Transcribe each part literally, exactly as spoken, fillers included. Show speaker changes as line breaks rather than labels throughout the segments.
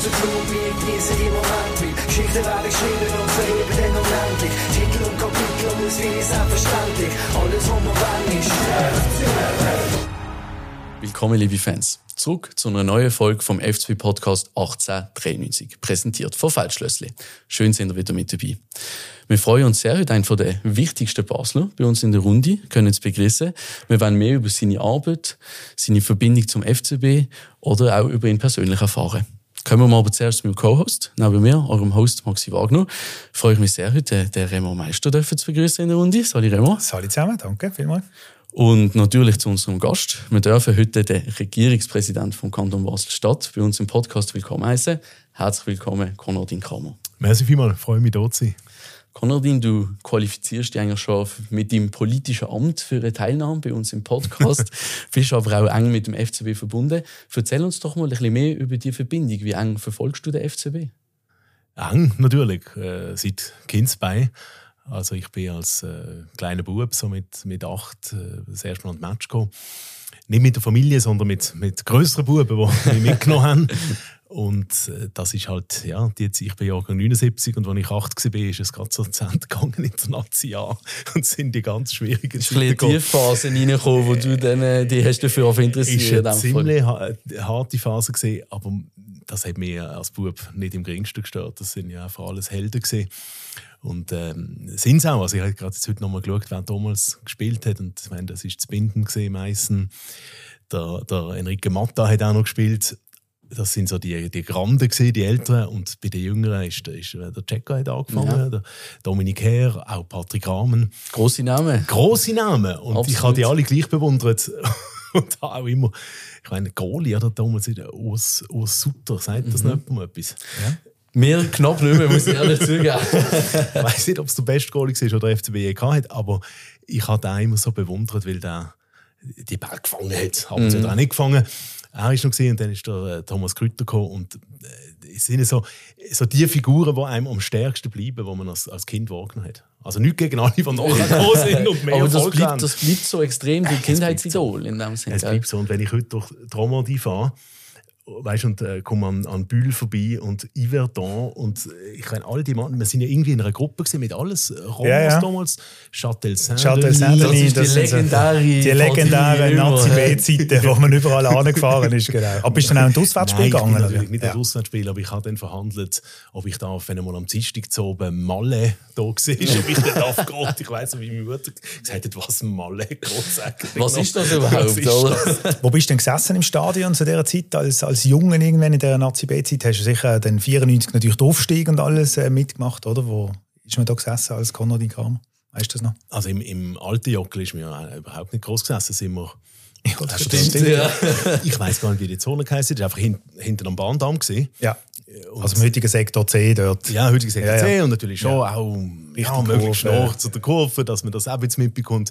so klug wie ich genieße die Momente, weil Geschichten werden geschrieben und verleben dann unendlich. Titel und Kapitel und Auswege selbstverständlich. Alles, was man wollen, ist F C B.
Willkommen, liebe Fans. Zurück zu einer neuen Folge vom F C B-Podcast achtzehnhundertdreiundneunzig, präsentiert von Feldschlössli. Schön, sind ihr wieder mit dabei. Wir freuen uns sehr, heute einen von den wichtigsten Basler bei uns in der Runde können zu begrüßen. Wir wollen mehr über seine Arbeit, seine Verbindung zum F C B oder auch über ihn persönlich erfahren. Kommen wir aber zuerst mit dem Co-Host, neben mir, eurem Host Maxi Wagner. Freue ich mich sehr, heute den Remo Meister zu begrüßen in der Runde. Salut Remo.
Salut zusammen, danke vielmals.
Und natürlich zu unserem Gast. Wir dürfen heute den Regierungspräsidenten vom Kanton Basel-Stadt bei uns im Podcast willkommen heißen. Herzlich willkommen, Konradin Kramer.
Merci vielmals, freue mich, hier zu sein.
Konradin, du qualifizierst dich eigentlich schon mit deinem politischen Amt für eine Teilnahme bei uns im Podcast, bist aber auch eng mit dem F C B verbunden. Erzähl uns doch mal ein bisschen mehr über die Verbindung. Wie eng verfolgst du den F C B?
Eng, natürlich, äh, seit Kindsbein. Also ich bin als äh, kleiner Bub so mit, mit acht äh, das erste Mal an das Match gekommen. Nicht mit der Familie, sondern mit, mit grösseren Buben, die mich mitgenommen haben. Und äh, das ist halt, ja, die, ich bin Jahrgang neunundsiebzig und als ich acht war, ist es gerade so zu Ende gegangen in der Nazi-Jahr. Und es sind die ganz schwierigen
Zeiten gekommen. Es ist eine Tiefphase reingekommen, wo du dann, die hast dafür auch interessiert.
Es war eine ziemlich harte Phase gewesen, aber das hat mich als Bub nicht im geringsten gestört. Das sind ja einfach alles Helden gewesen. Und ähm, sind es auch. Also ich habe gerade heute noch mal geschaut, wer damals gespielt hat. Und ich meine, das war zu Binden gewesen, Meissen. Der, der Enrique Matta hat auch noch gespielt. Das sind so die, die Granden gewesen, die Älteren. Und bei den Jüngeren ist, ist der Cecco hat angefangen, ja. Der Dominik Herr, auch Patrick Rahmen.
Grosse Namen.
Grosse Namen. Und absolut. Ich habe die alle gleich bewundert. Und auch immer, ich meine, Goalie, oder damals Urs, Urs Sutter, sagt das mhm. nicht mal etwas? Ja?
Mir knapp nicht mehr, muss ich ehrlich zugeben.
Ich weiss nicht, ob es der beste Goalie war, den der F C B je hat, aber ich habe den immer so bewundert, weil der die Ball gefangen hat. Haben sie mhm. auch nicht gefangen. Er war noch gesehen und dann ist der Thomas Krütter gekommen. Und es sind so, so die Figuren, die einem am stärksten bleiben, die man als, als Kind wahrgenommen hat. Also nicht gegen alle, die nachher gekommen sind und mehr
aber das
Erfolg
bleibt,
haben.
das bleibt so extrem wie Kindheitsidol so. In dem Sinne.
Es bleibt so. Und wenn ich heute durch Romandie fahre, weißt du, und äh, komme an, an Bühl vorbei und Yverdon und ich meine, all die Mann, wir sind ja irgendwie in einer Gruppe gewesen, mit alles Romans ja, ja. damals, Châtel Saint-Denis,
das ist
die legendäre,
die legendäre Nazi-B-Zeiten, wo man überall angefahren ist. Genau. Aber bist du dann auch in das Auswärtsspiel gegangen?
Nein, natürlich nicht ja. in das Auswärtsspiel, aber ich habe dann verhandelt, ob ich darf, wenn einmal am Dienstag zu oben Malle da war, ob ich dann darf gehen. Ich weiss noch, wie meine Mutter gesagt hat, was Malle Gott sagt.
Was ist das überhaupt? Ist das?
Wo bist du denn gesessen im Stadion zu dieser Zeit als, als Jungen irgendwann in der Nazi-B-Zeit? Hast du sicher den vierundneunzig natürlich den Aufstieg und alles äh, mitgemacht, oder? Wo ist man da gesessen als Konradin Kramer? Weißt du das noch?
Also im, im alten Jockel ist mir ja überhaupt nicht groß gesessen, sind wir.
Ja, das stimmt, stimmt.
Ja. Ich weiss gar nicht, wie die Zone geheißen ist. Es war einfach hin, hinter am Bahndamm gewesen.
Ja. Und also im heutigen Sektor C dort.
Ja, heutigen Sektor
ja,
C
ja.
und natürlich schon
ja.
auch
ja,
möglichst nach zu der Kurve, dass man das auch jetzt mitbekommt.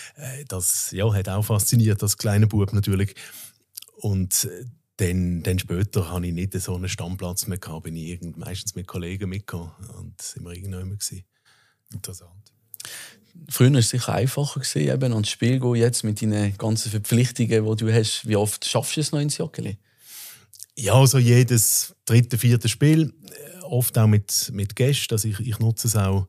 Das ja, hat auch fasziniert, das kleine Bub natürlich. Und dann, dann später hatte ich nicht so einen Stammplatz mehr gehabt, bin ich meistens mit Kollegen mitgekommen und sind wir irgendwann gewesen.
Interessant.
Früher war es sicher einfacher gewesen, eben ans Spiel gehen, jetzt mit deinen ganzen Verpflichtungen, die du hast. Wie oft schaffst du es noch ins Joggeli?
Ja, also jedes dritte, vierte Spiel, oft auch mit, mit Gästen. Also ich, ich nutze es auch,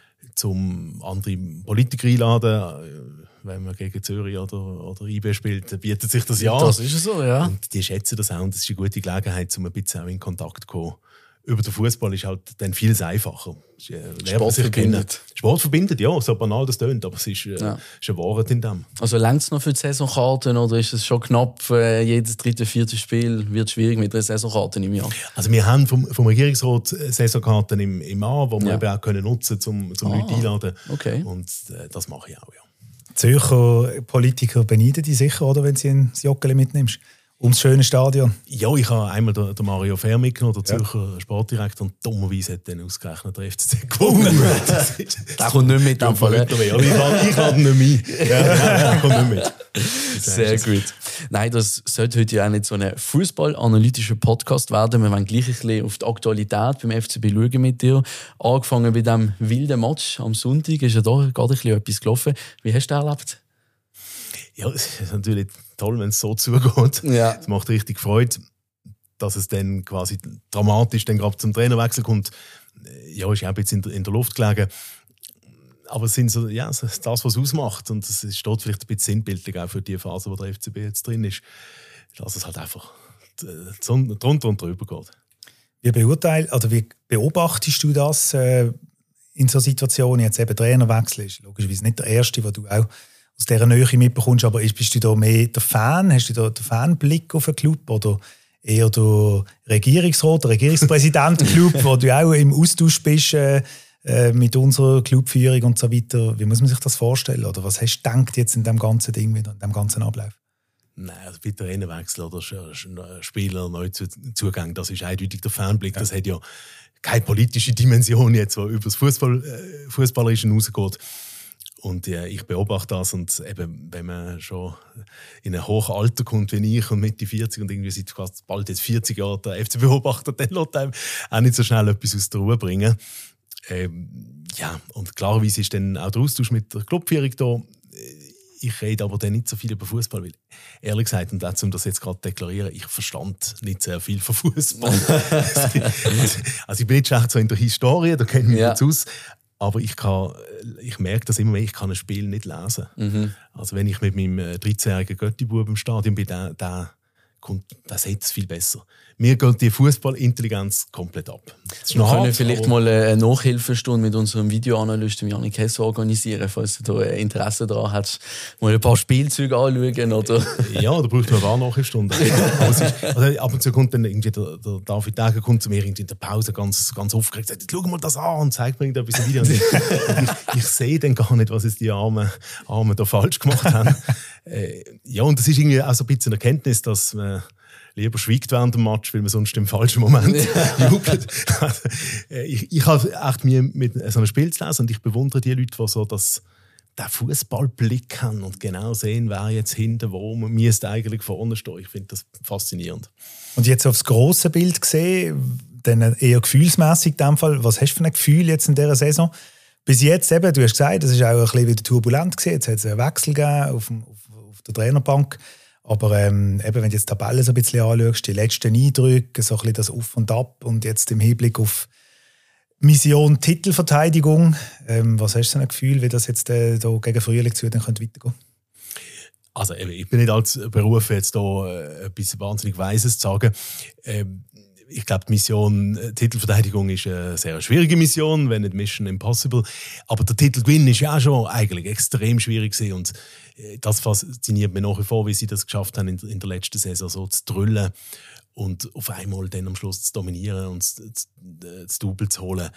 um andere Politiker einzuladen. Wenn man gegen Zürich oder, oder I B spielt, bietet sich das ja an.
Das ist so, ja.
Und die schätzen das auch und das ist eine gute Gelegenheit, um ein bisschen auch in Kontakt zu kommen. Über den Fußball ist halt dann vieles einfacher.
Sport verbindet.
Sport verbindet, ja, so banal das tönt, aber es ist, äh,
ja.
ist eine Wahrheit in dem.
Also reicht es noch für die Saisonkarten oder ist es schon knapp, äh, jedes dritte, vierte Spiel wird schwierig mit der Saisonkarten im Jahr?
Also wir haben vom, vom Regierungsrat Saisonkarten im, im Jahr, die wir ja. eben auch können nutzen können, um, um
ah,
Leute einzuladen.
Okay.
Und äh, das mache ich auch, ja.
Zürcher Politiker beneiden dich sicher, oder, wenn du das Joggeli mitnimmst? Ums schöne Stadion.
Ja, ich habe einmal den, den Mario Fehr mitgenommen, der Zürcher ja. Sportdirektor, und dummerweise hat dann ausgerechnet der F C C gewonnen.
Uh, der kommt nicht mit. Am Fall.
Ich lade nicht mit. Ja, der kommt nicht mit.
Sehr gut. Nein, das sollte heute ja auch nicht so ein fußballanalytischer Podcast werden. Wir wollen gleich ein bisschen auf die Aktualität beim F C B schauen mit dir. Angefangen bei diesem wilden Match am Sonntag ist ja da gerade ein bisschen etwas gelaufen. Wie hast du das erlebt?
Ja, es ist natürlich toll, wenn es so zugeht.
Ja.
Es macht richtig Freude. dass es dann quasi dramatisch dann gerade zum Trainerwechsel kommt, ja, ist ja ein bisschen in der, in der Luft gelegen. Aber es sind so, ja, das, was es ausmacht. Und es steht vielleicht ein bisschen sinnbildlich auch für die Phase, wo der F C B jetzt drin ist, dass es halt einfach drunter und drüber geht.
Wie beurteilst, oder wie beobachtest du das äh, in so Situationen? Jetzt eben Trainerwechsel ist logischerweise nicht der erste, den du auch aus dieser Nähe mitbekommst, aber bist du da mehr der Fan? Hast du da den Fanblick auf den Club oder eher der Regierungsrat, der Regierungspräsident-Club, wo du auch im Austausch bist äh, mit unserer Clubführung und so weiter? Wie muss man sich das vorstellen? Oder was hast du gedacht jetzt in dem ganzen Ding wieder, in dem ganzen Ablauf?
Nein, also bei Trainerwechsel oder Spieler neu Zugang, das ist eindeutig der Fanblick. Ja. Das hat ja keine politische Dimension jetzt, die über das Fußball, äh, Fußballerische rausgeht. Und ja, ich beobachte das und eben, wenn man schon in ein hohes Alter kommt wie ich und Mitte vierzig und irgendwie seit fast bald jetzt vierzig Jahren der F C beobachtet, dann lässt einem auch nicht so schnell etwas aus der Ruhe bringen. Ähm, ja, und klarerweise ist dann auch der Austausch mit der Clubführung da. Ich rede aber dann nicht so viel über Fußball, weil ehrlich gesagt, und dazu, um das jetzt gerade deklarieren, ich verstand nicht sehr viel von Fußball. also, also ich bin nicht schlecht so in der Historie, da kenne ich mich ja. jetzt aus. Aber ich, kann, ich merke das immer mehr, ich kann ein Spiel nicht lesen. Mhm. Also wenn ich mit meinem dreizehnjährigen Götti-Bub im Stadion bin, der, der, der sieht es viel besser. Mir geht die Fußballintelligenz komplett ab.
Wir können hart, vielleicht mal eine Nachhilfestunde mit unserem Videoanalysten Janik Hess organisieren, falls du da Interesse daran hast. Mal ein paar Spielzüge anschauen. Oder?
Ja, da braucht man eine Nachhilfestunde. Also ab und zu kommt dann irgendwie der, der David Degen kommt zu mir in der Pause ganz, ganz aufgeregt und sagt, schau mal das an und zeigt mir etwas im Video. Und ich, ich, ich sehe dann gar nicht, was es die Armen, Armen da falsch gemacht haben. äh, ja, und das ist irgendwie auch so ein bisschen eine Erkenntnis, dass man lieber schweigt während dem Match, weil man sonst im falschen Moment jubelt. ich ich habe echt mir mit so einem Spiel zu lesen und ich bewundere die Leute, die so das, den Fußballblick haben und genau sehen, wer jetzt hinten wo müsste eigentlich vorne stehen. Ich finde das faszinierend.
Und jetzt aufs grosse Bild gesehen, dann eher gefühlsmässig in dem Fall. Was hast du für ein Gefühl jetzt in dieser Saison? Bis jetzt eben, du hast gesagt, das ist auch ein bisschen wieder turbulent gewesen. Jetzt hat es einen Wechsel gegeben auf, auf, auf der Trainerbank. Aber ähm, eben, wenn du jetzt die Tabelle so ein bisschen anschaust, die letzten Eindrücke, so ein bisschen das Auf und Ab und jetzt im Hinblick auf Mission Titelverteidigung, ähm, was hast du für ein Gefühl, wie das jetzt äh, da gegen Frühling zu dann könnte weitergehen?
Also ich bin nicht als Beruf jetzt da äh, etwas wahnsinnig Weises zu sagen. Ähm, ich glaube, die Mission äh, Titelverteidigung ist eine sehr schwierige Mission, wenn nicht Mission Impossible. Aber der Titelgewinn ist ja auch schon eigentlich extrem schwierig gewesen. Und äh, das fasziniert mich nach wie vor, wie sie das geschafft haben, in, in der letzten Saison so zu drüllen und auf einmal dann am Schluss zu dominieren und das, das Double zu holen.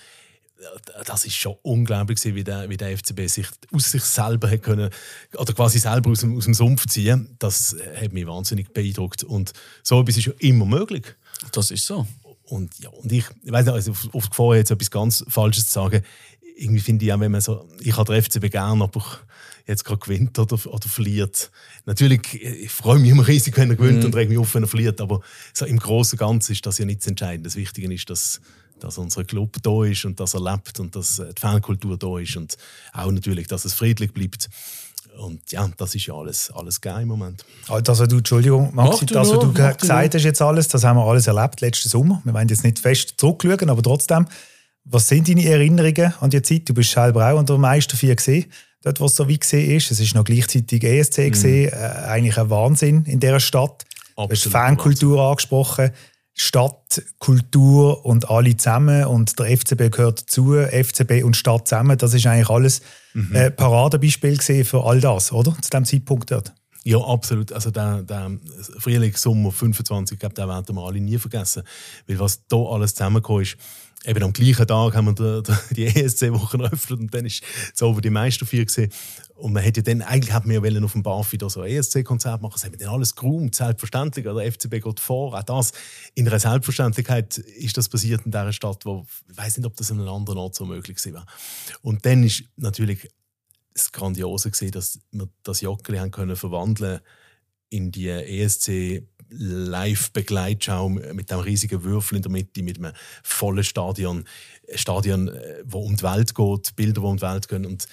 Das ist schon unglaublich, wie der, wie der F C B sich aus sich selber hat können, oder quasi selber aus dem, aus dem Sumpf ziehen. Das hat mich wahnsinnig beeindruckt. Und so etwas ist ja immer möglich.
Das ist so.
Und, ja, und ich, ich weiß nicht, also auf, auf die Gefahr jetzt etwas ganz Falsches zu sagen. Irgendwie finde ich auch, wenn man so, ich habe den F C B gern, aber jetzt gerade gewinnt oder, oder verliert. Natürlich, ich freue mich immer riesig, wenn er gewinnt mm. und rege mich auf, wenn er verliert. Aber so im Großen und Ganzen ist das ja nicht das Entscheidende. Das Wichtige ist, dass dass unser Club da ist und dass er lebt und dass die Fankultur da ist und auch natürlich, dass es friedlich bleibt. Und ja, das ist ja alles, alles geil im Moment.
Also du, Entschuldigung, Maxi, das, was du gesagt hast jetzt alles, das haben wir alles erlebt letzten Sommer. Wir wollen jetzt nicht fest zurückschauen, aber trotzdem, was sind deine Erinnerungen an die Zeit? Du bist selber auch an der Meister vier gesehen, dort, was so wie gesehen ist. Es ist noch gleichzeitig E S C gesehen, mhm. äh, eigentlich ein Wahnsinn in dieser Stadt. Absolut, du hast die Fankultur Wahnsinn. angesprochen. Stadt, Kultur und alle zusammen und der F C B gehört dazu, F C B und Stadt zusammen, das ist eigentlich alles mhm. äh, Paradebeispiel gesehen für all das, oder? Zu diesem Zeitpunkt dort.
Ja, absolut. Also der, der Frühling, Sommer fünfundzwanzig, ich glaube, den werden wir alle nie vergessen, weil was da alles zusammengekommen ist. Eben am gleichen Tag haben wir die, die, die E S C-Woche eröffnet und dann ist es over die Meister vier gesehen. Und man hätte ja dann, eigentlich hätten wir ja auf dem Barfi da so ein E S C-Konzert machen, das haben wir dann alles geräumt, selbstverständlich. Der F C B geht vor, auch das. In einer Selbstverständlichkeit ist das passiert in dieser Stadt, wo ich weiss nicht, ob das an einem anderen Ort so möglich war. Und dann ist natürlich das Grandiose gewesen, dass wir das Joggeli haben können verwandeln in die E S C Live-Begleitschau mit einem riesigen Würfel in der Mitte, mit einem vollen Stadion. Ein Stadion, das um die Welt geht, Bilder, die um die Welt gehen. Und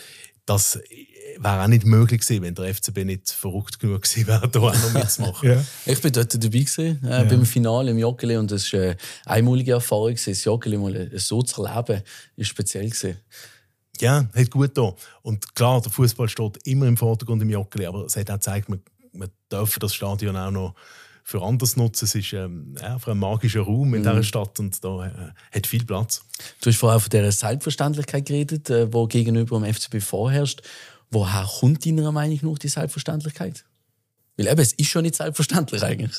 das wäre auch nicht möglich gewesen, wenn der F C B nicht verrückt genug gewesen wäre, da auch noch mitzumachen.
Ja. Ich bin dort dabei gewesen, äh, ja. beim Finale im Joggeli, und das war eine einmalige Erfahrung gewesen. Das Joggeli mal so zu erleben, war speziell gewesen.
Ja, hat gut da. Und klar, der Fußball steht immer im Vordergrund im Joggeli, aber es hat auch gezeigt, man, man darf das Stadion auch noch für anderes nutzen. Es ist ähm, ja, für einen magischen Raum in mhm. dieser Stadt, und da äh, hat viel Platz.
Du hast vorher von dieser Selbstverständlichkeit geredet, äh, die gegenüber dem F C B vorherrscht. Woher kommt deiner Meinung nach die Selbstverständlichkeit? Weil eben, es ist schon nicht selbstverständlich eigentlich.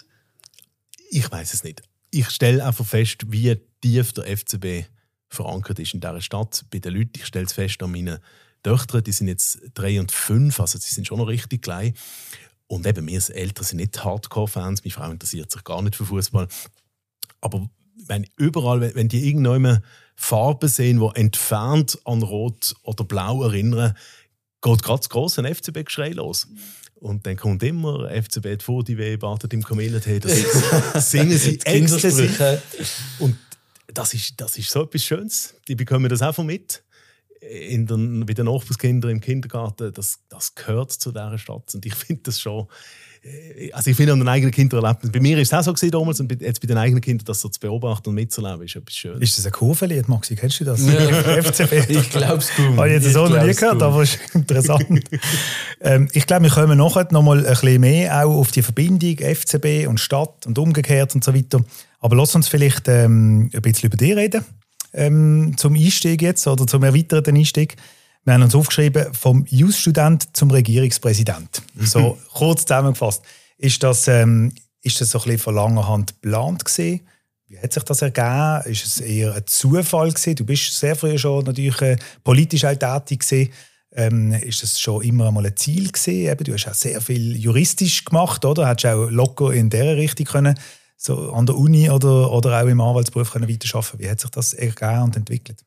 Ich weiß es nicht. Ich stelle einfach fest, wie tief der F C B verankert ist in dieser Stadt. Bei den Leuten, ich stelle es fest an meinen Töchtern, die sind jetzt drei und fünf, also sie sind schon noch richtig klein. Und eben, wir Eltern sind nicht Hardcore-Fans, meine Frau interessiert sich gar nicht für Fußball. Aber wenn überall, wenn die irgendwann Farben sehen, die entfernt an Rot oder Blau erinnern, geht gerade das grosse F C B-Geschrei los. Und dann kommt immer F C B vor die Weh, wartet im Kamelentee, das singen sie exzessiv. Und das ist, das ist so etwas Schönes. Die bekommen das einfach mit. In den, bei den Nachbarskindern im Kindergarten, das, das gehört zu dieser Stadt. Und ich finde das schon, also ich finde an den eigenen Kindern erlebt. Bei mir war es auch so gewesen damals, und jetzt bei den eigenen Kindern, das so zu beobachten und mitzuerleben, ist etwas Schönes.
Ist das ein Kurvenlied, Maxi? Kennst du das?
Ja. F C B. Ich glaube es gut.
Habe ich jetzt so noch nie gehört, aber es ist interessant. ähm, ich glaube, wir kommen nachher noch mal ein bisschen mehr auch auf die Verbindung F C B und Stadt und umgekehrt und so weiter. Aber lass uns vielleicht ähm, ein bisschen über dich reden, ähm, zum Einstieg jetzt oder zum erweiterten Einstieg. Wir haben uns aufgeschrieben, vom Jus-Student zum Regierungspräsident. Mhm. So kurz zusammengefasst. Ist das, ähm, ist das so ein bisschen von langer Hand geplant gewesen? Wie hat sich das ergeben? Ist es eher ein Zufall gewesen? Du bist sehr früh schon natürlich äh, politisch auch tätig gewesen. Ähm, ist das schon immer einmal ein Ziel gewesen? Eben, du hast auch sehr viel juristisch gemacht, oder? Hättest auch locker in dieser Richtung können, so an der Uni oder, oder auch im Anwaltsberuf können weiterarbeiten. Wie hat sich das ergeben und entwickelt?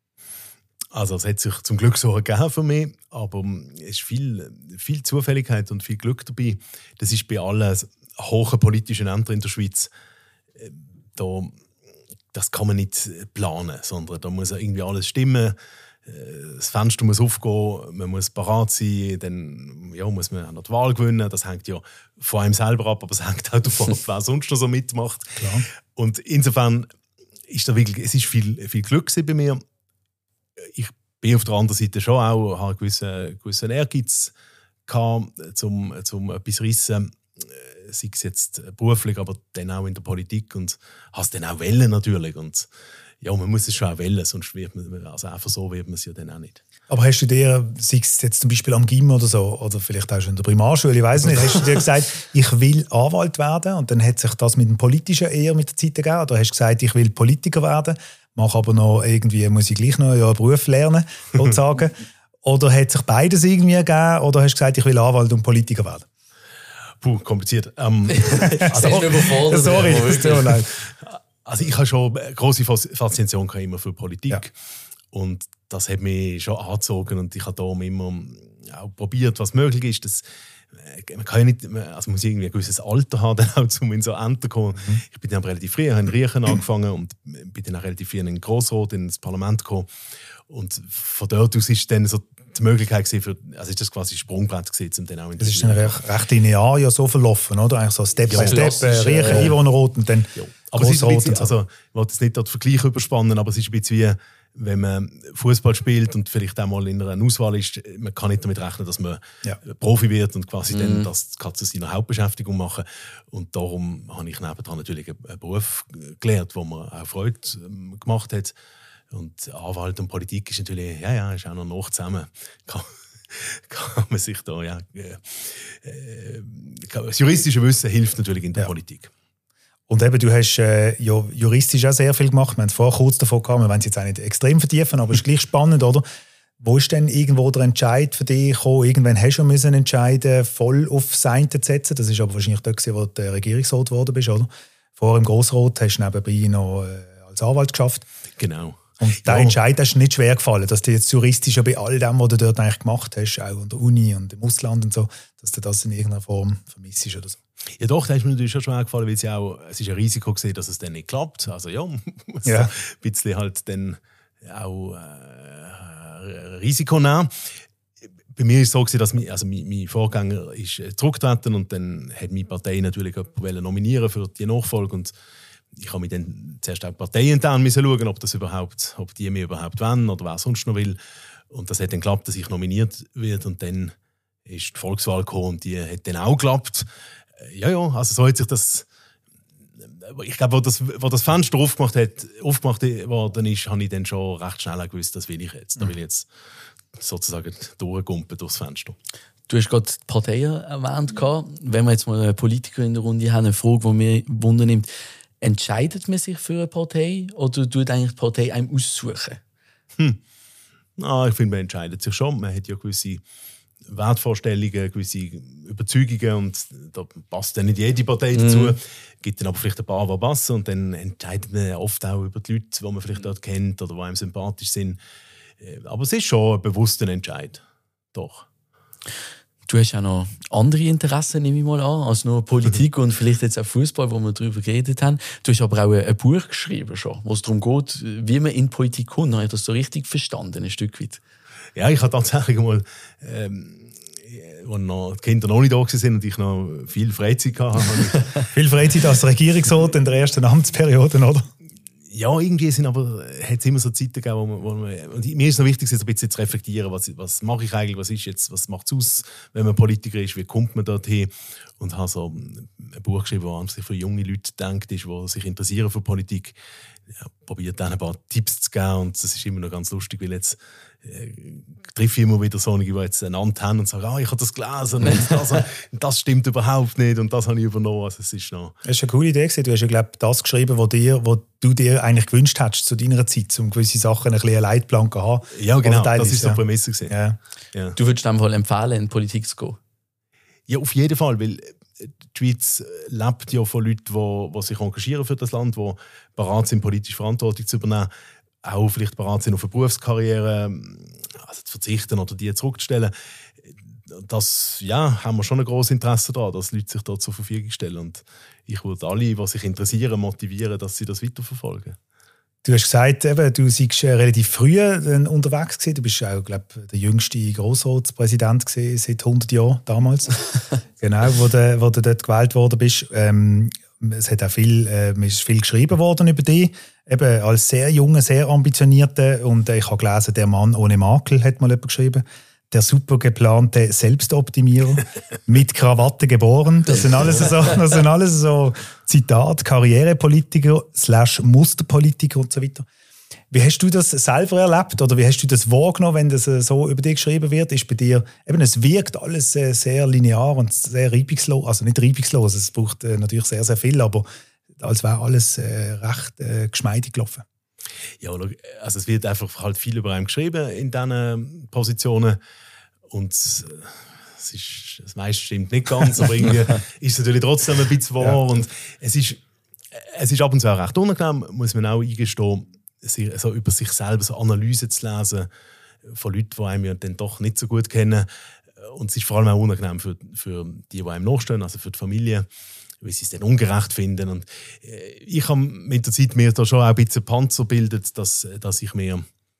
Also es hat sich zum Glück so ergeben für mich, aber es ist viel, viel Zufälligkeit und viel Glück dabei. Das ist bei allen hohen politischen Ämtern in der Schweiz. Da, das kann man nicht planen, sondern da muss irgendwie alles stimmen. Das Fenster muss aufgehen, man muss parat sein, dann ja, muss man auch noch die Wahl gewinnen. Das hängt ja von einem selber ab, aber es hängt auch davon ab, wer sonst noch so mitmacht.
Klar.
Und insofern ist da wirklich, es ist viel, viel Glück bei mir. Ich bin auf der anderen Seite schon auch, habe einen gewissen, gewissen Ehrgeiz gehabt, um, um etwas zu reissen, sei es jetzt beruflich, aber dann auch in der Politik, und habe es dann auch wollen natürlich. Und ja, man muss es schon auch wollen, sonst wird man, also einfach so wird man es ja dann auch nicht.
Aber hast du dir, sei es jetzt zum Beispiel am Gym oder so, oder vielleicht auch schon in der Primarschule, ich weiß nicht, hast du dir gesagt, ich will Anwalt werden, und dann hat sich das mit dem Politischen eher mit der Zeit gegeben, oder hast du gesagt, ich will Politiker werden, mache aber noch irgendwie, muss ich gleich noch ein Jahr Beruf lernen, sozusagen. Oder hat sich beides irgendwie gegeben, oder hast du gesagt, ich will Anwalt und Politiker werden?
Puh, kompliziert. Ähm,
also, sorry, überfordert.
Sorry, es tut mir leid.
Also ich habe schon eine grosse Faszination immer für Politik.
Ja.
Und das hat mich schon angezogen, und ich habe da immer auch probiert, was möglich ist. Das, man kann ja nicht, also man muss irgendwie ein gewisses Alter haben, dann auch, um in so Ämter zu kommen. Mhm. Ich bin dann relativ früh in Riechen angefangen und bin dann auch relativ früh in den Grossrat, ins Parlament gekommen. Und von dort aus ist dann so die Möglichkeit für, also ist das quasi ein Sprungbrett gewesen, um dann auch in
das ist dann recht, recht linear ja so verlaufen, oder? Eigentlich so Step
ja,
by Step, äh, Riechen, äh, Einwohnerrat und dann
ja. Aber es ist ein bisschen, also ich will jetzt nicht den Vergleich überspannen, aber es ist ein bisschen wie, wenn man Fußball spielt und vielleicht auch mal in einer Auswahl ist, man kann nicht damit rechnen, dass man ja. Profi wird und quasi mm. dann das kann zu seiner Hauptbeschäftigung machen. Und darum habe ich nebenan natürlich einen Beruf gelernt, wo mir auch Freude gemacht hat. Und Anwalt und Politik ist natürlich, ja, ja, ist auch noch nach zusammen. Kann, kann man sich da, ja, äh, das juristische Wissen hilft natürlich in der ja. Politik.
Und eben, du hast äh, ja juristisch auch sehr viel gemacht. Wir haben es vorher kurz davon gehabt, wir wollen es jetzt auch nicht extrem vertiefen, aber es ist gleich spannend, oder? Wo ist denn irgendwo der Entscheid für dich gekommen? Irgendwann hast du müssen entscheiden, voll auf Seite zu setzen. Das ist aber wahrscheinlich dort, wo du Regierungsrat geworden bist, oder? Vorher im Grossrat hast du nebenbei noch äh, als Anwalt geschafft.
Genau.
Und der ja. Entscheid ist nicht schwer gefallen, dass du jetzt juristisch bei all dem, was du dort eigentlich gemacht hast, auch an der Uni und im Ausland und so, dass du das in irgendeiner Form vermisst oder so.
Ja doch, das ist mir natürlich schon schwer gefallen, weil es ja auch, es ist ein Risiko gesehen, dass es dann nicht klappt. Also ja, muss ja. ein bisschen halt dann auch äh, Risiko nehmen. bei mir ist es so gewesen, dass mein, also mein, mein Vorgänger ist zurückgetreten und dann hat meine Partei natürlich jemanden nominieren für die Nachfolge und ich habe mir dann zuerst auch die Partei intern schauen, ob das überhaupt, ob die mir überhaupt wollen oder wer sonst noch will. Und das hat dann geklappt, dass ich nominiert werde und dann ist die Volkswahl gekommen und die hat dann auch geklappt. Ja, ja, also so hat sich das... Ich glaube, wo das, wo das Fenster aufgemacht, hat, aufgemacht worden ist, habe ich dann schon recht schnell gewusst, das will ich jetzt. Da will ich jetzt sozusagen durchgumpen durchs Fenster.
Du hast gerade die Parteien erwähnt. Wenn wir jetzt mal einen Politiker in der Runde haben, eine Frage, die mich wundernimmt, entscheidet man sich für eine Partei oder tut eigentlich die Partei einem aussuchen?
Hm. Ah, ich finde, man entscheidet sich schon. Man hat ja gewisse Wertvorstellungen, gewisse Überzeugungen und da passt dann nicht jede Partei dazu. Es mm. gibt dann aber vielleicht ein paar, die passen und dann entscheidet man oft auch über die Leute, die man vielleicht dort kennt oder die einem sympathisch sind. Aber es ist schon ein bewusster Entscheid. Doch.
Du hast ja noch andere Interessen, nehme ich mal an, als nur Politik und vielleicht jetzt auch Fußball, wo wir darüber geredet haben. Du hast aber auch ein Buch geschrieben, schon, wo es darum geht, wie man in die Politik kommt. Habe ich das so richtig verstanden, ein Stück weit?
Ja, ich habe tatsächlich mal, ähm, als noch die Kinder noch nicht da waren und ich noch viel Freizeit hatte.
Viel Freizeit als Regierungsrat in der ersten Amtsperiode, oder?
Ja, irgendwie sind aber, hat es immer so Zeiten gegeben, wo man, wo man und mir ist es noch wichtig, ein bisschen zu reflektieren, was, was mache ich eigentlich, was ist jetzt, was macht es aus, wenn man Politiker ist, wie kommt man dorthin? Und habe so ein Buch geschrieben, das an sich für junge Leute denkt, ist, die sich interessieren für Politik. Ja, probiert dann ein paar Tipps zu geben und das ist immer noch ganz lustig, weil jetzt äh, treffe ich immer wieder so einige, die jetzt eine Hand haben und sagen, ah, ich habe das gelesen und das, das stimmt überhaupt nicht und das habe ich übernommen. Also, es ist noch...
Das ist eine coole Idee gewesen. Du hast ja, glaube ich, das geschrieben, was dir, was du dir eigentlich gewünscht hättest zu deiner Zeit, um gewisse Sachen ein bisschen eine Leitplanke zu haben.
Ja, genau, das ist so eine Prämisse gewesen.
Ja.
Ja. Du würdest dem Fall empfehlen, in die Politik zu gehen?
Ja, auf jeden Fall, weil die Schweiz lebt ja von Leuten, die, die sich engagieren für das Land, die bereit sind, politische Verantwortung zu übernehmen, auch vielleicht bereit sind, auf eine Berufskarriere also zu verzichten oder die zurückzustellen. Das ja, haben wir schon ein grosses Interesse daran, dass Leute sich da zur Verfügung stellen. Und ich würde alle, die sich interessieren, motivieren, dass sie das weiterverfolgen.
Du hast gesagt, eben, du warst relativ früh unterwegs gewesen. Du bist auch, glaube ich, der jüngste Grossratspräsident gewesen, seit hundert Jahren damals. Genau, wo du, wo du dort gewählt worden bist. Ähm, es hat auch viel, äh, es ist viel geschrieben worden über dich. Eben als sehr junger, sehr ambitionierter und äh, ich habe gelesen, der Mann ohne Makel, hat mal jemand geschrieben. Der super geplante Selbstoptimierer, mit Krawatte geboren. Das sind alles so, das sind alles so Zitat, Karrierepolitiker slash Musterpolitiker und so weiter. Wie hast du das selber erlebt oder wie hast du das wahrgenommen, wenn das so über dich geschrieben wird? Ist bei dir, eben, es wirkt alles sehr linear und sehr reibungslos, also nicht reibungslos, es braucht natürlich sehr, sehr viel, aber als wäre alles recht geschmeidig gelaufen.
Ja, also es wird einfach halt viel über einen geschrieben in diesen Positionen und es ist, das meiste stimmt nicht ganz, aber irgendwie ist es natürlich trotzdem ein bisschen wahr ja. Und es ist, es ist ab und zu auch recht unangenehm, muss man auch eingestehen, so über sich selber so Analysen zu lesen von Leuten, die einem ja dann doch nicht so gut kennen und es ist vor allem auch unangenehm für, für die, die einem nachstehen, also für die Familie, weil sie es dann ungerecht finden. Und ich habe mit der Zeit mir da schon auch ein bisschen Panzer gebildet, dass, dass ich mir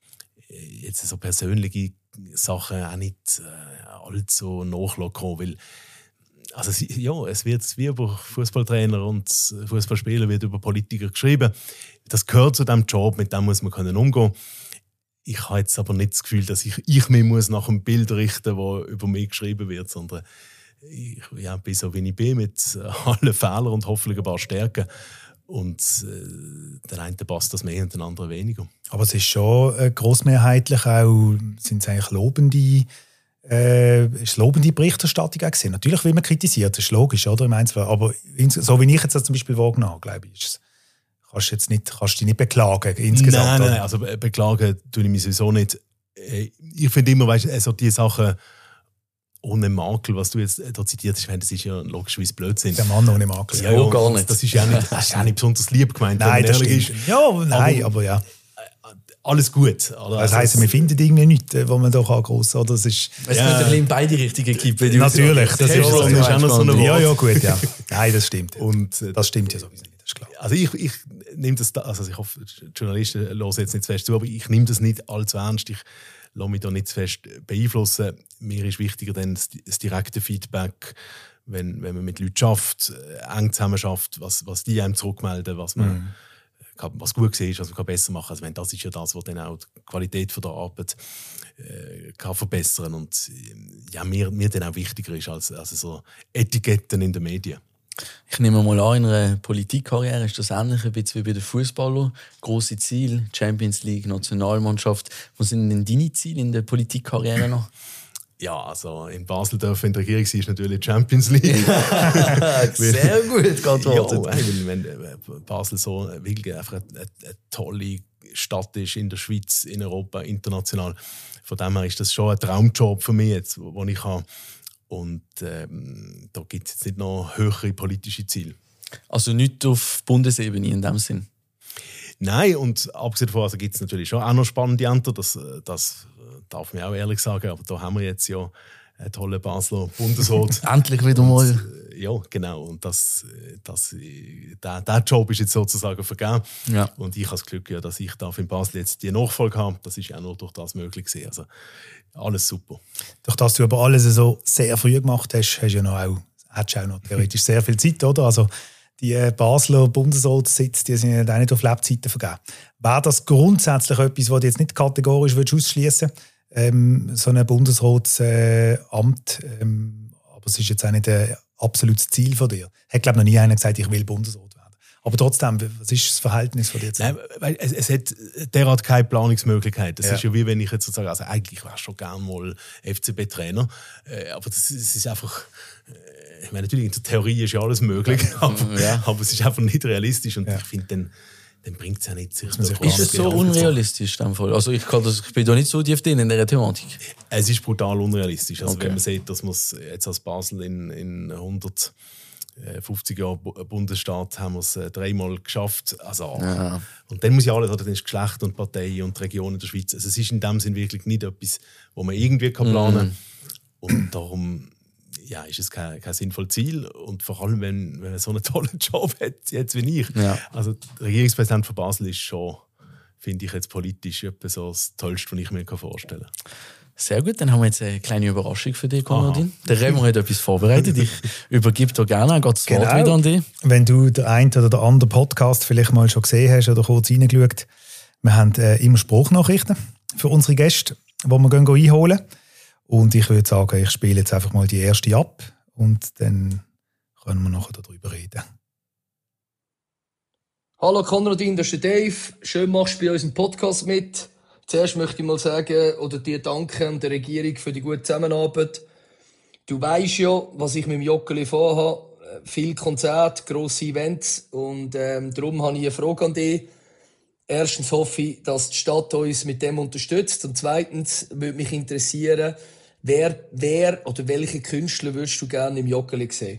jetzt so persönliche Sachen auch nicht äh, allzu nachlassen kann, weil also, ja, es wird wie über Fußballtrainer und Fußballspieler wird über Politiker geschrieben. Das gehört zu diesem Job, mit dem muss man können umgehen. Ich habe jetzt aber nicht das Gefühl, dass ich, ich mich muss nach einem Bild richten muss, das über mich geschrieben wird, sondern ich ja, bin so, wie ich bin, mit allen Fehlern und hoffentlich ein paar Stärken. Und äh, der eine passt das mehr und der andere weniger. Aber
es ist schon äh, grossmehrheitlich auch, sind es eigentlich lobende, äh, ist lobende Berichterstattung auch gewesen. Natürlich will man kritisiert, das ist logisch, oder? Im Einzelfall. Aber so wie ich jetzt das zum Beispiel wahrgenommen habe, glaube ich, ist kannst du jetzt nicht, kannst dich nicht beklagen insgesamt.
Nein, nein, nein, also beklagen tue ich mich sowieso nicht. Ich finde immer, weißt, also die Sachen ohne Makel, was du jetzt da zitiert hast, das ist ja logischerweise Blödsinn.
Der Mann ohne Makel.
Ja, ja, ja, gar nicht. Das ist ja nicht, das ist ja nicht besonders lieb gemeint.
Nein, das stimmt. Ist. Ja, nein, aber, aber ja.
Alles gut. Oder?
Das heisst, wir finden irgendwie nichts, wo man doch gross oder das ist.
Es ja. wird in beide Richtungen kippen.
Natürlich, das, das ist, so,
ist auch noch so eine
Ja, ja, gut, ja. Nein, das stimmt.
Und
das stimmt ja sowieso nicht. das ist klar.
Also ich, ich nehme das, also ich hoffe, die Journalisten hören jetzt nicht zu fest zu, aber ich nehme das nicht allzu ernst. Ich lasse mich da nicht zu fest beeinflussen. Mir ist wichtiger dann das, das direkte Feedback, wenn, wenn man mit Leuten schafft, eng zusammen schafft, was, was die einem zurückmelden, was man mhm. was gut ist, was man besser machen kann. Also wenn das ist ja das, was dann auch die Qualität von der Arbeit äh, kann verbessern und ja, mir, mir dann auch wichtiger ist als, als so Etiketten in den Medien.
Ich nehme mal an, in einer Politikkarriere ist das ähnlich ein bisschen wie bei den Fußballern. Grosse Ziele, Champions League, Nationalmannschaft. Was sind denn deine Ziele in der Politikkarriere noch?
Ja, also in Basel dürfen in der Regierung sein, ist natürlich die Champions League.
Sehr gut geantwortet.
Ja, weil wenn Basel so wirklich einfach eine, eine tolle Stadt ist in der Schweiz, in Europa, international. Von dem her ist das schon ein Traumjob für mich jetzt, den ich habe. Und ähm, da gibt es jetzt nicht noch höhere politische Ziele.
Also nicht auf Bundesebene in dem Sinn?
Nein, und abgesehen davon also gibt es natürlich schon auch noch spannende Ämter, das, das darf man auch ehrlich sagen, aber da haben wir jetzt ja einen tollen Basler Bundesrat.
Endlich wieder mal.
Und, ja, genau, und das, das, der, der Job ist jetzt sozusagen vergeben.
Ja.
Und ich habe das Glück, ja, dass ich darf in Basel jetzt die Nachfolge habe. Das ist ja auch nur durch das möglich gewesen. Also alles super.
Durch das du aber alles so sehr früh gemacht hast, hast du ja noch auch, hast du auch noch theoretisch sehr viel Zeit, oder? Also die Basler Bundesratssitze, die sind ja auch nicht auf Lebzeiten vergeben. Wäre das grundsätzlich etwas, was du jetzt nicht kategorisch ausschließen würdest, ähm, so ein Bundesratsamt, äh, ähm, aber es ist jetzt auch nicht ein absolutes Ziel von dir. Hat, glaube ich, noch nie einer gesagt, ich will Bundesrat werden. Aber trotzdem, was ist das Verhältnis von dir jetzt?
Nein, weil es, es hat derart keine Planungsmöglichkeit. Das
ja.
ist ja wie wenn ich jetzt sozusagen, also eigentlich wäre ich schon gerne mal F C B-Trainer, äh, aber das, das ist einfach, äh, ich meine, natürlich in der Theorie ist ja alles möglich, aber, ja. aber es ist einfach nicht realistisch und ja. ich finde, dann, dann bringt es ja nicht. Sich
ist es so unrealistisch? In dem Fall? Also ich, kann das, ich bin da nicht so tief drin in dieser Thematik.
Es ist brutal unrealistisch. Also
okay.
wenn man sieht, dass wir es jetzt als Basel in, in hundertfünfzig Jahren Bundesstaat haben wir es dreimal geschafft. Also,
ja.
Und dann muss ja alles, oder dann ist Geschlecht und Partei und die Region in der Schweiz. Also es ist in dem Sinn wirklich nicht etwas, wo man irgendwie kann planen kann. Mm. Und darum ja, ist es kein, kein sinnvolles Ziel. Und vor allem, wenn, wenn man so einen tollen Job hat, jetzt wie ich.
Ja.
Also der Regierungspräsident von Basel ist schon, finde ich jetzt politisch etwas so das Tollste, was ich mir vorstellen kann.
Sehr gut, dann haben wir jetzt eine kleine Überraschung für dich, Konradin. Der Remo hat etwas vorbereitet. Ich übergebe dir gerne das Wort
genau.
wieder an dich.
Wenn du den einen oder den anderen Podcast vielleicht mal schon gesehen hast oder kurz reingeschaut, wir haben äh, immer Spruchnachrichten für unsere Gäste, die wir gehen einholen. Und ich würde sagen, ich spiele jetzt einfach mal die erste ab und dann können wir nachher darüber reden.
Hallo Konradin, das ist der Dave. Schön machst du bei unserem Podcast mit. Zuerst möchte ich mal sagen oder dir danken der Regierung für die gute Zusammenarbeit. Du weisst ja, was ich mit dem Joggeli vorhabe. Viele Konzerte, grosse Events und ähm, darum habe ich eine Frage an dich. Erstens hoffe ich, dass die Stadt uns mit dem unterstützt und zweitens würde mich interessieren, wer, wer oder welche Künstler würdest du gerne im Joggeli sehen?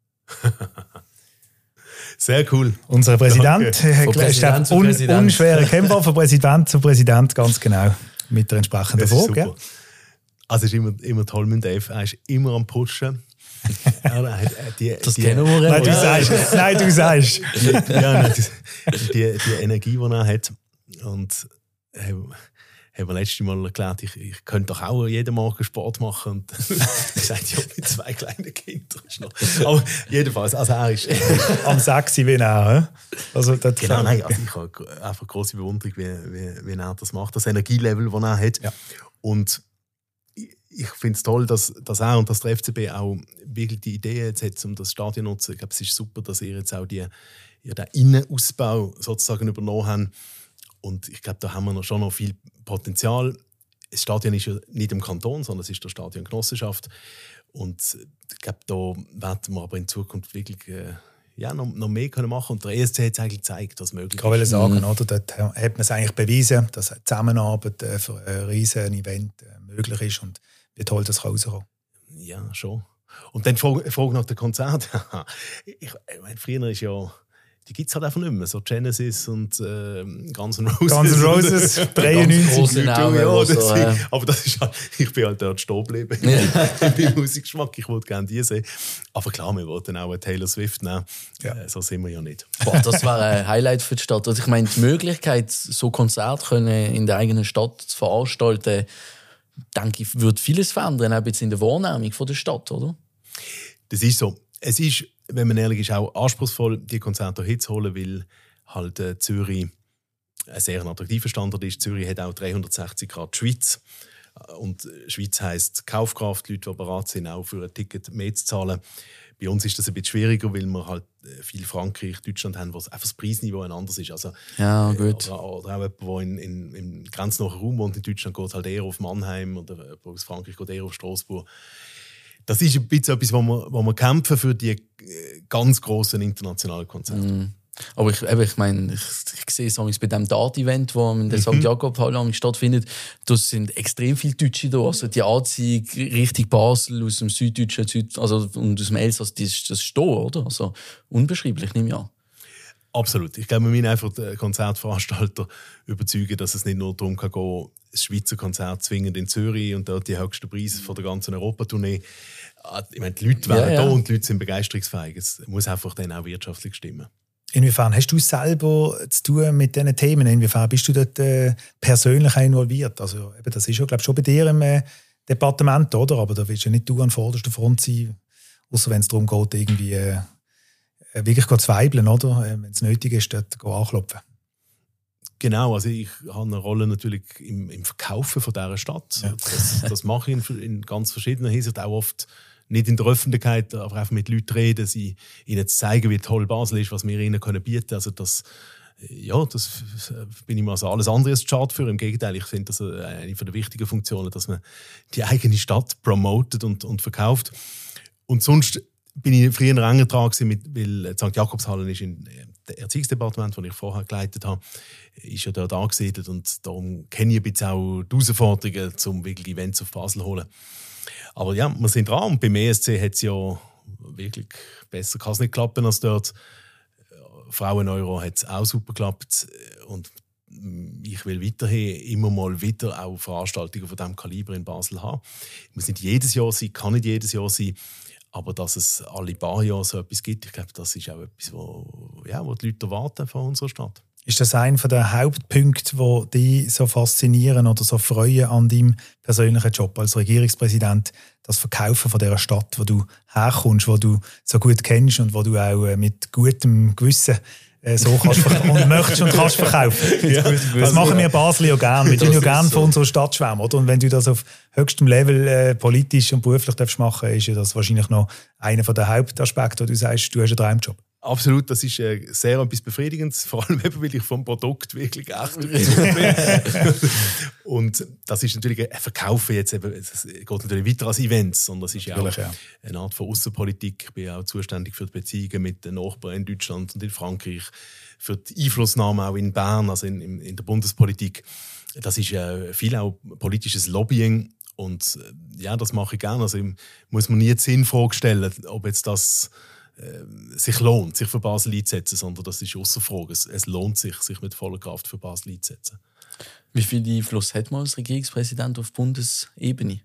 Sehr cool.
Unser Präsident,
okay. Präsident
un, unschwer erkennbar, von Präsident zu Präsident, ganz genau, mit der entsprechenden Frage. Ja.
Also es ist immer, immer toll mit Dave, er ist immer am Pushen. Ja, die,
das
die,
kennen wir.
Nein, du sagst es. Nein, du sagst
ja, nein, die, die Energie, die er hat. Und ich habe letztes Mal erklärt, ich, ich könnte doch auch jeden Morgen Sport machen. Und ich sagte, ja, mit zwei kleinen Kindern. Aber jedenfalls, also er ist
am sexy wie er.
Also, das genau, nein, also ich habe einfach große Bewunderung, wie, wie, wie er das macht, das Energielevel, das er hat. Ja. Und ich finde es toll, dass, dass er und dass der F C B auch wirklich die Idee jetzt hat, um das Stadion zu nutzen. Ich glaube, es ist super, dass ihr jetzt auch die, ja, den Innenausbau sozusagen übernommen habt. Und ich glaube, da haben wir noch, schon noch viel Potenzial. Das Stadion ist ja nicht im Kanton, sondern es ist der Stadiongenossenschaft. Und ich glaube, da werden wir aber in Zukunft wirklich äh, ja, noch, noch mehr können machen. Und der E S C hat es eigentlich gezeigt, dass es möglich ist.
Ich wollte sagen, mhm. oder? Dort hat man es eigentlich bewiesen, dass eine Zusammenarbeit für ein riesiges Event möglich ist. Und wie toll das rauskommen.
Ja, schon. Und dann Frage, Frage nach dem Konzert. ich, ich meine, früher ist ja die gibt es halt einfach nicht mehr. So Genesis und äh, Guns N' Roses.
Guns N' Roses, dreiundneunzig.
Namen,
ja,
so,
deswegen,
äh.
aber das ist halt, ich bin halt dort stehen geblieben.
Ja.
Im Musikgeschmack, ich wollte gerne die sehen. Aber klar, wir wollten auch eine Taylor Swift nehmen.
Ja.
Äh, so sind wir ja nicht.
Boah, das war ein Highlight für die Stadt. Also ich meine, die Möglichkeit, so Konzerte können in der eigenen Stadt zu veranstalten, denke ich, würde vieles verändern, auch jetzt in der Wahrnehmung von der Stadt, oder?
Das ist so. Es ist, wenn man ehrlich ist, auch anspruchsvoll, die Konzerte hier zu holen, weil halt äh, Zürich ein sehr attraktiver Standort ist. Zürich hat auch dreihundertsechzig Grad Schweiz. Und Schweiz heisst Kaufkraft, Leute, die bereit sind, auch für ein Ticket mehr zu zahlen. Bei uns ist das ein bisschen schwieriger, weil wir halt viel Frankreich, Deutschland haben, wo einfach das Preisniveau ein anderes ist. Also,
ja, gut.
Oder, oder auch jemand, der in, in, im grenznahen Raum wohnt in Deutschland, geht halt eher auf Mannheim oder aus Frankreich geht eher auf Strasbourg. Das ist ein bisschen etwas, wo wir, wo wir kämpfen für die ganz grossen internationalen Konzerte.
Mm. Aber ich, eben, ich meine, ich, ich sehe es bei dem Dart-Event, das in der
Mhm.
Sankt Jakob-Halle stattfindet, da sind extrem viele Deutsche da. Also die Anziehung Richtung Basel, aus dem Süddeutschen Süd, also, und aus dem Elsass, das ist das da, oder? Also unbeschreiblich, nehme ich an.
Absolut. Ich glaube, wir müssen einfach den Konzertveranstalter überzeugen, dass es nicht nur darum geht, das Schweizer Konzert zwingend in Zürich und dort die höchsten Preise von der ganzen Europatournee. Ich meine, die Leute wären
ja, ja.
da und die Leute sind begeisterungsfähig. Es muss einfach dann auch wirtschaftlich stimmen.
Inwiefern hast du selber zu tun mit diesen Themen? Inwiefern bist du dort äh, persönlich involviert? Also, eben, das ist ja, glaube ich, schon bei dir im äh, Departement, oder? Aber da willst du ja nicht du an vorderster Front sein, außer wenn es darum geht, irgendwie äh, wirklich zu zweifeln, oder? Äh, wenn es nötig ist, dort anklopfen.
Genau, also ich habe eine Rolle natürlich im, im Verkaufen von dieser Stadt. Ja. Das, das mache ich in, in ganz verschiedenen Hinsicht, auch oft nicht in der Öffentlichkeit, aber einfach mit Leuten reden, sie ihnen zu zeigen, wie toll Basel ist, was wir ihnen können bieten können. Also das, ja, das bin ich mal also alles andere als Chart für. Im Gegenteil, ich finde das eine der wichtigen Funktionen, dass man die eigene Stadt promotet und, und verkauft. Und sonst bin ich früher enger dran gewesen, mit, weil Sankt Jakobshalle ist in dem Erziehungsdepartement, das ich vorher geleitet habe, ist ja dort angesiedelt und darum kenne ich ein bisschen auch die Herausforderungen, um wirklich Events auf Basel zu holen. Aber ja, wir sind dran und beim E S C hat es ja wirklich besser kann es nicht klappen als dort. Frauen-Euro hat es auch super geklappt und ich will weiterhin immer mal wieder auch Veranstaltungen von diesem Kaliber in Basel haben. Es muss nicht jedes Jahr sein, kann nicht jedes Jahr sein, aber dass es alle paar Jahre so etwas gibt, ich glaube, das ist auch etwas, wo, ja, wo die Leute erwarten von unserer Stadt. Ist
das einer der Hauptpunkte, die dich so faszinieren oder so freuen an deinem persönlichen Job als Regierungspräsident? Das Verkaufen von dieser Stadt, wo du herkommst, wo du so gut kennst und wo du auch mit gutem Gewissen so kannst und möchtest und kannst verkaufen. Ja, das machen wir in Basel ja gerne. Wir tun ja gerne so von unserer Stadt schwärmen. Oder? Und wenn du das auf höchstem Level äh, politisch und beruflich darfst machen, ist ja das wahrscheinlich noch einer der Hauptaspekte, wo du sagst, du hast einen Traumjob.
Absolut, das ist äh, sehr etwas Befriedigendes, vor allem eben, weil ich vom Produkt wirklich echt überzeugt bin. Und das ist natürlich ein Verkaufen jetzt eben, es geht natürlich weiter als Events, sondern das ist ja auch ja. eine Art von Aussenpolitik. Ich bin auch zuständig für die Beziehungen mit den Nachbarn in Deutschland und in Frankreich, für die Einflussnahme auch in Bern, also in, in, in der Bundespolitik. Das ist äh, viel auch politisches Lobbying und äh, ja, das mache ich gerne. Also muss man nie die Sinnfrage stellen, ob jetzt das sich lohnt, sich für Basel einzusetzen, sondern das ist ausser Frage. Es, es lohnt sich, sich mit voller Kraft für Basel einzusetzen.
Wie viel Einfluss hat man als Regierungspräsident auf Bundesebene?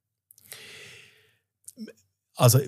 Also,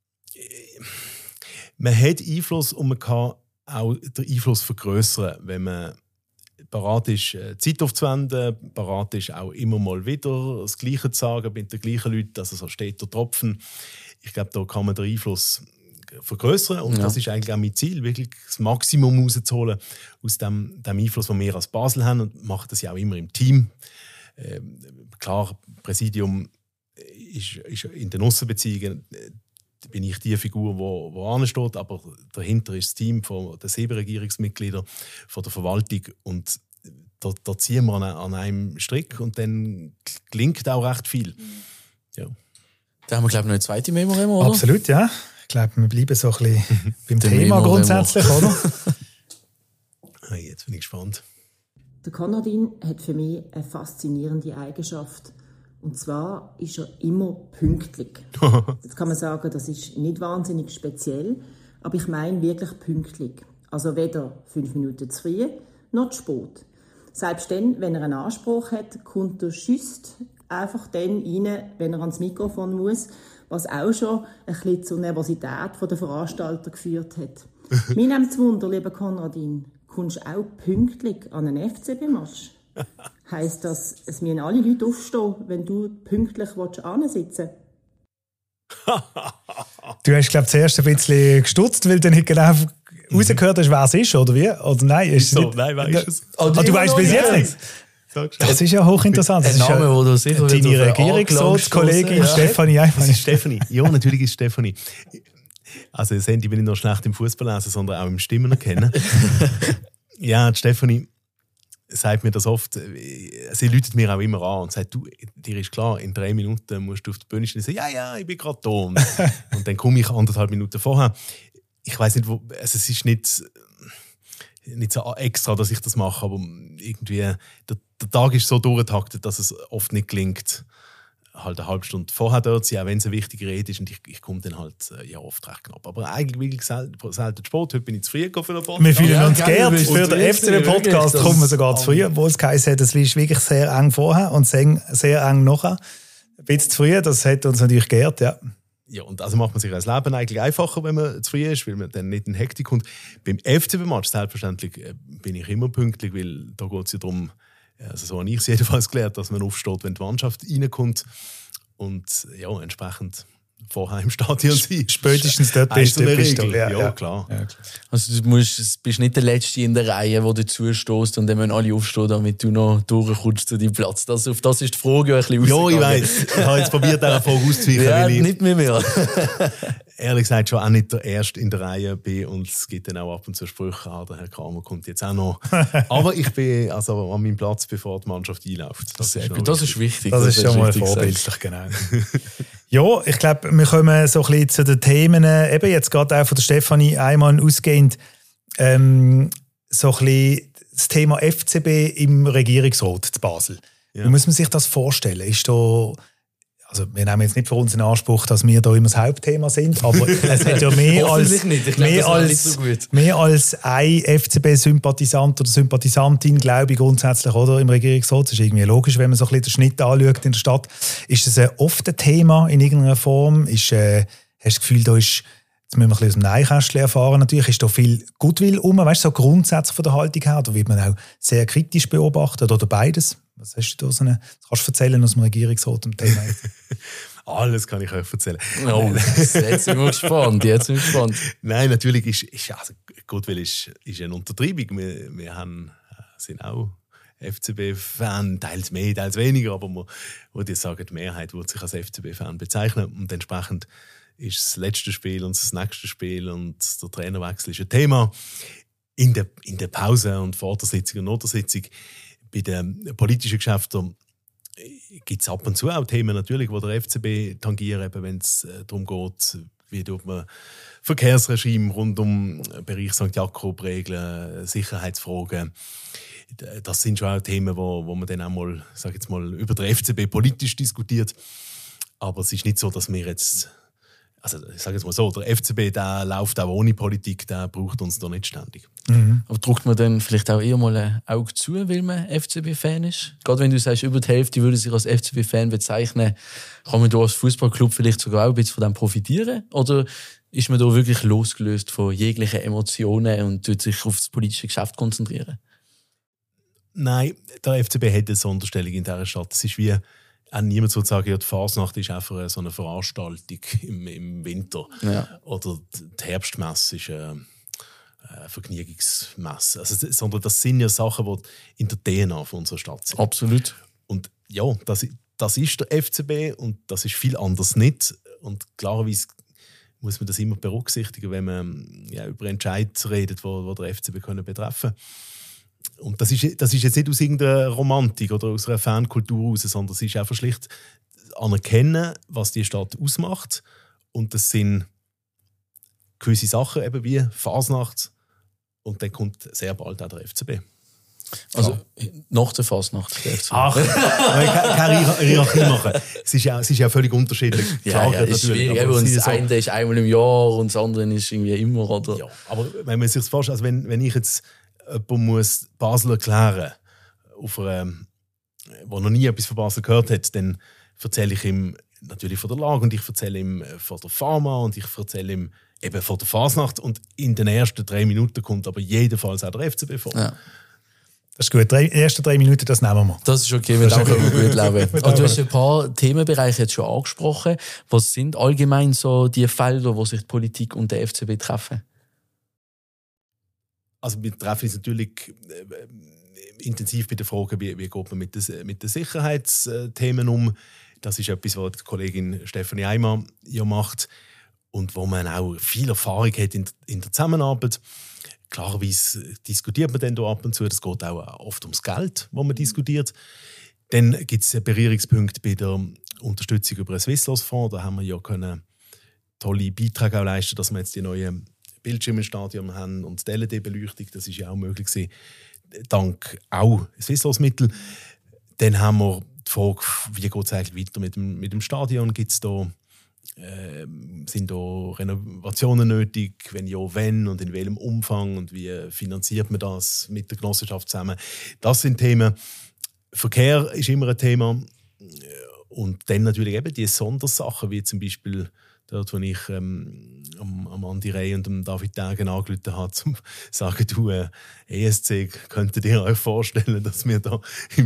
man hat Einfluss und man kann auch den Einfluss vergrößern, wenn man bereit ist, Zeit aufzuwenden, bereit ist, auch immer mal wieder das Gleiche zu sagen mit den gleichen Leuten, also so steht der Tropfen. Ich glaube, da kann man den Einfluss vergrößern und ja. das ist eigentlich auch mein Ziel, wirklich das Maximum rauszuholen aus dem, dem Einfluss, den wir als Basel haben und machen das ja auch immer im Team. Ähm, klar, Präsidium ist, ist in den Aussenbeziehungen äh, bin ich die Figur, wo, wo ansteht, aber dahinter ist das Team von den sieben Regierungsmitgliedern, von der Verwaltung und da, da ziehen wir an, an einem Strick und dann gelingt auch recht viel. Ja.
Da haben wir, glaube ich, noch eine zweite Memo, oder?
Absolut, ja. Ich glaube, wir bleiben so ein bisschen beim Thema Memo, grundsätzlich, Memo. Oder?
Hey, jetzt bin ich gespannt.
Der Konradin hat für mich eine faszinierende Eigenschaft. Und zwar ist er immer pünktlich. Jetzt kann man sagen, das ist nicht wahnsinnig speziell, aber ich meine wirklich pünktlich. Also weder fünf Minuten zu früh noch zu spät. Selbst dann, wenn er einen Anspruch hat, kommt er schüsst einfach dann rein, wenn er ans Mikrofon muss, was auch schon ein bisschen zur Nervosität der Veranstalter geführt hat. Mir nimmt es Wunder, lieber Konradin, kommst du auch pünktlich an einen F C B-Match? Heisst das, es müssen alle Leute aufstehen, wenn du pünktlich ansitzen willst?
Du hast, glaube ich, zuerst ein bisschen gestutzt, weil du nicht genau rausgehört hast, wer es ist, oder wie? Oder nein? Ist
so,
nicht,
nein, weißt es.
Ah, du weißt bis jetzt nicht? Das ist ja hochinteressant. Das
ein Name,
ist ja
wo du sicher
deine Regierungsratskollegin
ja.
Stefanie Eimann.
Das ist Stefanie. Ja, natürlich ist Stefanie. Also, das Handy bin ich noch schlecht im Fußball lesen, sondern auch im Stimmen erkennen. Ja, die Stefanie sagt mir das oft. Sie läutet mir auch immer an und sagt, du, dir ist klar, in drei Minuten musst du auf die Bühne stehen. Ich sage, ja, ja, ich bin gerade da. Und, und dann komme ich anderthalb Minuten vorher. Ich weiß nicht, wo, also es ist nicht, nicht so extra, dass ich das mache, aber irgendwie, der, der Tag ist so durchgetaktet, dass es oft nicht gelingt, halt eine halbe Stunde vorher dort zu sein, auch wenn es eine wichtige Rede ist und ich, ich komme dann halt ja, oft recht knapp. Aber eigentlich wirklich selten, selten Sport. Heute bin ich zu früh für den Podcast.
Wir fühlen
ja,
uns
geil,
geehrt. Für den F C B-Podcast kommen wir sogar zu früh, obwohl es geheißen hat, es ist wirklich sehr eng vorher und sehr, sehr eng nachher. Ein bisschen zu früh, das hat uns natürlich geehrt, ja.
Ja, und also macht man sich das Leben eigentlich einfacher, wenn man zu früh ist, weil man dann nicht in Hektik kommt. Beim F C B-Match selbstverständlich bin ich immer pünktlich, weil da geht es ja darum, also so habe ich es jedenfalls gelernt, dass man aufsteht, wenn die Mannschaft reinkommt und ja, entsprechend vorher im Stadion sein.
Spätestens dort bist du.
Ja,
ja,
klar.
Ja, klar.
Also du musst, bist nicht der Letzte in der Reihe, der dazu stößt und dann müssen alle aufstehen, damit du noch durchkommst zu deinem Platz. Das, auf das ist die Frage ein bisschen
Ja, ich weiss. Ich habe jetzt probiert, dieser Frage auszuweichen.
Ja,
weil ich
nicht mehr mehr.
ehrlich gesagt schon auch nicht der Erste in der Reihe bin und es gibt dann auch ab und zu Sprüche, ah, der Herr Kramer kommt jetzt auch noch. Aber ich bin also an meinem Platz, bevor die Mannschaft einläuft. Das,
Das,
ist,
ist, das ist wichtig.
Das, das ist schon mal vorbildlich, genau. Ja, ich glaube, wir kommen so ein bisschen zu den Themen, eben jetzt gerade auch von der Stefanie Eimann ausgehend, ähm, so ein bisschen das Thema F C B im Regierungsrat zu Basel. Ja. Wie muss man sich das vorstellen? Ist da, also wir nehmen jetzt nicht für uns in Anspruch, dass wir da immer das Hauptthema sind, aber es hat ja mehr als,
nicht. Ich glaub,
mehr, als
nicht so gut.
mehr als ein F C B-Sympathisant oder Sympathisantin, glaube ich, grundsätzlich, oder, im Regierungsrat. Das ist irgendwie logisch, wenn man so ein bisschen den Schnitt anschaut in der Stadt. Ist das oft ein Thema in irgendeiner Form? Ist, äh, hast du das Gefühl, da ist, jetzt müssen wir ein bisschen aus dem Nähkästchen erfahren, natürlich, ist da viel Goodwill rum, weißt du, so grundsätzlich von der Haltung her, da wird man auch sehr kritisch beobachtet oder beides? Was hast du da so eine, das kannst du erzählen aus dem Regierungsrat im Thema?
Alles kann ich euch erzählen.
Oh, jetzt sind wir gespannt. Jetzt sind wir gespannt.
Nein, natürlich ist, ist also Goodwill ist, ist eine Untertreibung. Wir, wir haben, sind auch F C B-Fan, teils mehr, teils weniger, aber man würde sagen, die Mehrheit würde sich als F C B-Fan bezeichnen und entsprechend ist das letzte Spiel und das nächste Spiel und der Trainerwechsel ist ein Thema. In der, in der Pause und vor der Sitzung und nach der Sitzung bei den politischen Geschäften gibt es ab und zu auch Themen, natürlich, die der F C B tangieren, wenn es darum geht, wie tut man Verkehrsregime rund um den Bereich Sankt Jakob regeln, Sicherheitsfragen. Das sind schon auch Themen, wo, wo man dann auch mal, sag jetzt mal, über den F C B politisch diskutiert. Aber es ist nicht so, dass wir jetzt, also ich sage jetzt mal so, der F C B, der läuft auch ohne Politik, der braucht uns da nicht ständig.
Mhm. Aber drückt man dann vielleicht auch eher mal ein Auge zu, weil man F C B-Fan ist? Gerade wenn du sagst, über die Hälfte würde sich als F C B-Fan bezeichnen, kann man da als Fußballclub vielleicht sogar auch ein bisschen von dem profitieren? Oder ist man da wirklich losgelöst von jeglichen Emotionen und tut sich auf das politische Geschäft konzentrieren?
Nein, der F C B hat eine Sonderstellung in dieser Stadt. Es ist wie auch niemand so sagen, ja, die Fasnacht ist einfach so eine Veranstaltung im, im Winter. Ja. Oder die Herbstmesse ist eine, eine Vergnügungsmesse. Also, sondern das sind ja Sachen, die in der D N A von unserer Stadt sind.
Absolut.
Und ja, das, das ist der F C B und das ist viel anders nicht. Und klarerweise muss man das immer berücksichtigen, wenn man ja, über Entscheidungen redet, die der F C B können betreffen können. Und das ist, das ist jetzt nicht aus irgendeiner Romantik oder aus einer Fankultur heraus, sondern es ist einfach schlicht anerkennen, was die Stadt ausmacht. Und das sind gewisse Sachen, eben wie Fasnacht. Und dann kommt sehr bald auch der F C B.
Also
ja.
nach der Fasnacht.
Ach, keine Hierarchie machen. Es ist ja, es ist ja völlig unterschiedlich.
Ja, ja, ist schwierig. Aber und das eine ist einmal im Jahr und das andere ist irgendwie immer. Oder?
Ja, aber wenn man sich das vorstellt, also wenn, wenn ich jetzt jemandem muss Basel erklären muss, der noch nie etwas von Basel gehört hat, dann erzähle ich ihm natürlich von der Lage und ich erzähle ihm von der Pharma und ich erzähle ihm eben von der Fasnacht und in den ersten drei Minuten kommt aber jedenfalls auch der F C B vor.
Ja.
Das ist gut. Die ersten drei Minuten, das nehmen wir.
Das ist okay, mit dem können wir gut leben. Und du hast ein paar Themenbereiche jetzt schon angesprochen. Was sind allgemein so die Felder, wo sich die Politik und der F C B treffen?
Also wir treffen uns natürlich äh, intensiv bei der Frage, wie, wie geht man mit den, mit den Sicherheitsthemen um. Das ist etwas, was die Kollegin Stefanie Eimer ja macht und wo man auch viel Erfahrung hat in, in der Zusammenarbeit. Klarerweise diskutiert man dann da ab und zu. Das geht auch oft ums Geld, wo man diskutiert. Dann gibt es Berührungspunkte bei der Unterstützung über den Swisslos-Fonds. Da haben wir ja können tolle Beiträge auch leisten, dass wir jetzt die neuen Bildschirme im Stadion haben und die L E D-Beleuchtung. Das ist ja auch möglich gewesen, dank auch Swisslos-Mittel. Dann haben wir die Frage, wie geht es eigentlich weiter mit dem, mit dem Stadion? Gibt's da Äh, sind da Renovationen nötig? Wenn ja, wenn und in welchem Umfang und wie finanziert man das mit der Genossenschaft zusammen? Das sind Themen. Verkehr ist immer ein Thema und dann natürlich eben die Sondersachen, wie zum Beispiel dort, wo ich ähm, am, am Andi Rey und am David Degen angerufen habe, um zu sagen, du, äh, E S C, könntet ihr euch vorstellen, dass wir da im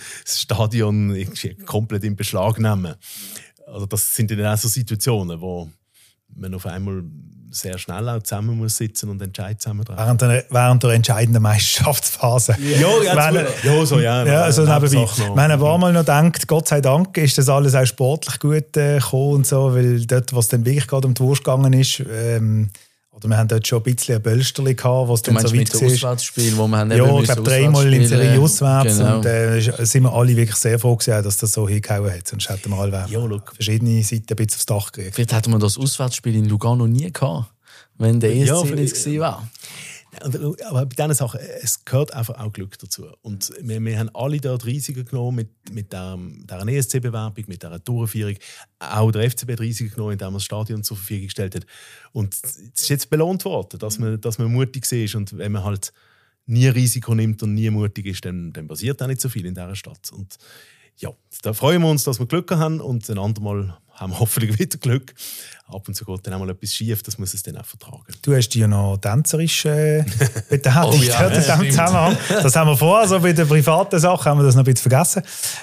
Stadion komplett in Beschlag nehmen? Also das sind dann auch so Situationen, wo man auf einmal sehr schnell auch zusammen muss sitzen und Entscheid zusammen treffen.
Während der, während der entscheidenden Meisterschaftsphase.
Ja, ja, ja, so, ja.
Ja, also nebenbei. Wenn ein paar Mal noch denkt, Gott sei Dank ist das alles auch sportlich gut äh, gekommen und so, weil dort, was dann wirklich gerade um die Wurst gegangen ist, ähm, oder wir haben dort schon ein bisschen ein Bölsterli gehabt, was
du
dann so weit
mit dem Auswärtsspiel, wo wir haben
ja, ich glaube dreimal in Serie auswärts
genau.
Und äh, sind wir alle wirklich sehr froh gewesen, dass das so hingehauen hat. Sonst hätten wir alle
ja,
verschiedene Seiten ein bisschen aufs Dach gekriegt.
Vielleicht hätten wir das Auswärtsspiel in Lugano nie gehabt, wenn der E S C
ja,
nicht gewesen war.
Aber bei diesen Sachen, es gehört einfach auch Glück dazu. Und wir, wir haben alle dort Risiken genommen mit, mit der, der E S C-Bewerbung, mit dieser Durchführung. Auch der F C B hat Risiken genommen, indem er das Stadion zur Verfügung gestellt hat. Und es ist jetzt belohnt worden, dass man, dass man mutig ist. Und wenn man halt nie Risiko nimmt und nie mutig ist, dann, dann passiert auch nicht so viel in dieser Stadt. Und ja, da freuen wir uns, dass wir Glück haben und ein andermal haben wir hoffentlich wieder Glück. Ab und zu geht dann auch mal etwas schief, das muss es dann auch vertragen.
Du hast dich ja noch tänzerisch äh, betätigt
oh ja,
in diesem Zusammenhang. Das haben wir vorher, so bei den privaten Sachen haben wir das noch ein bisschen vergessen.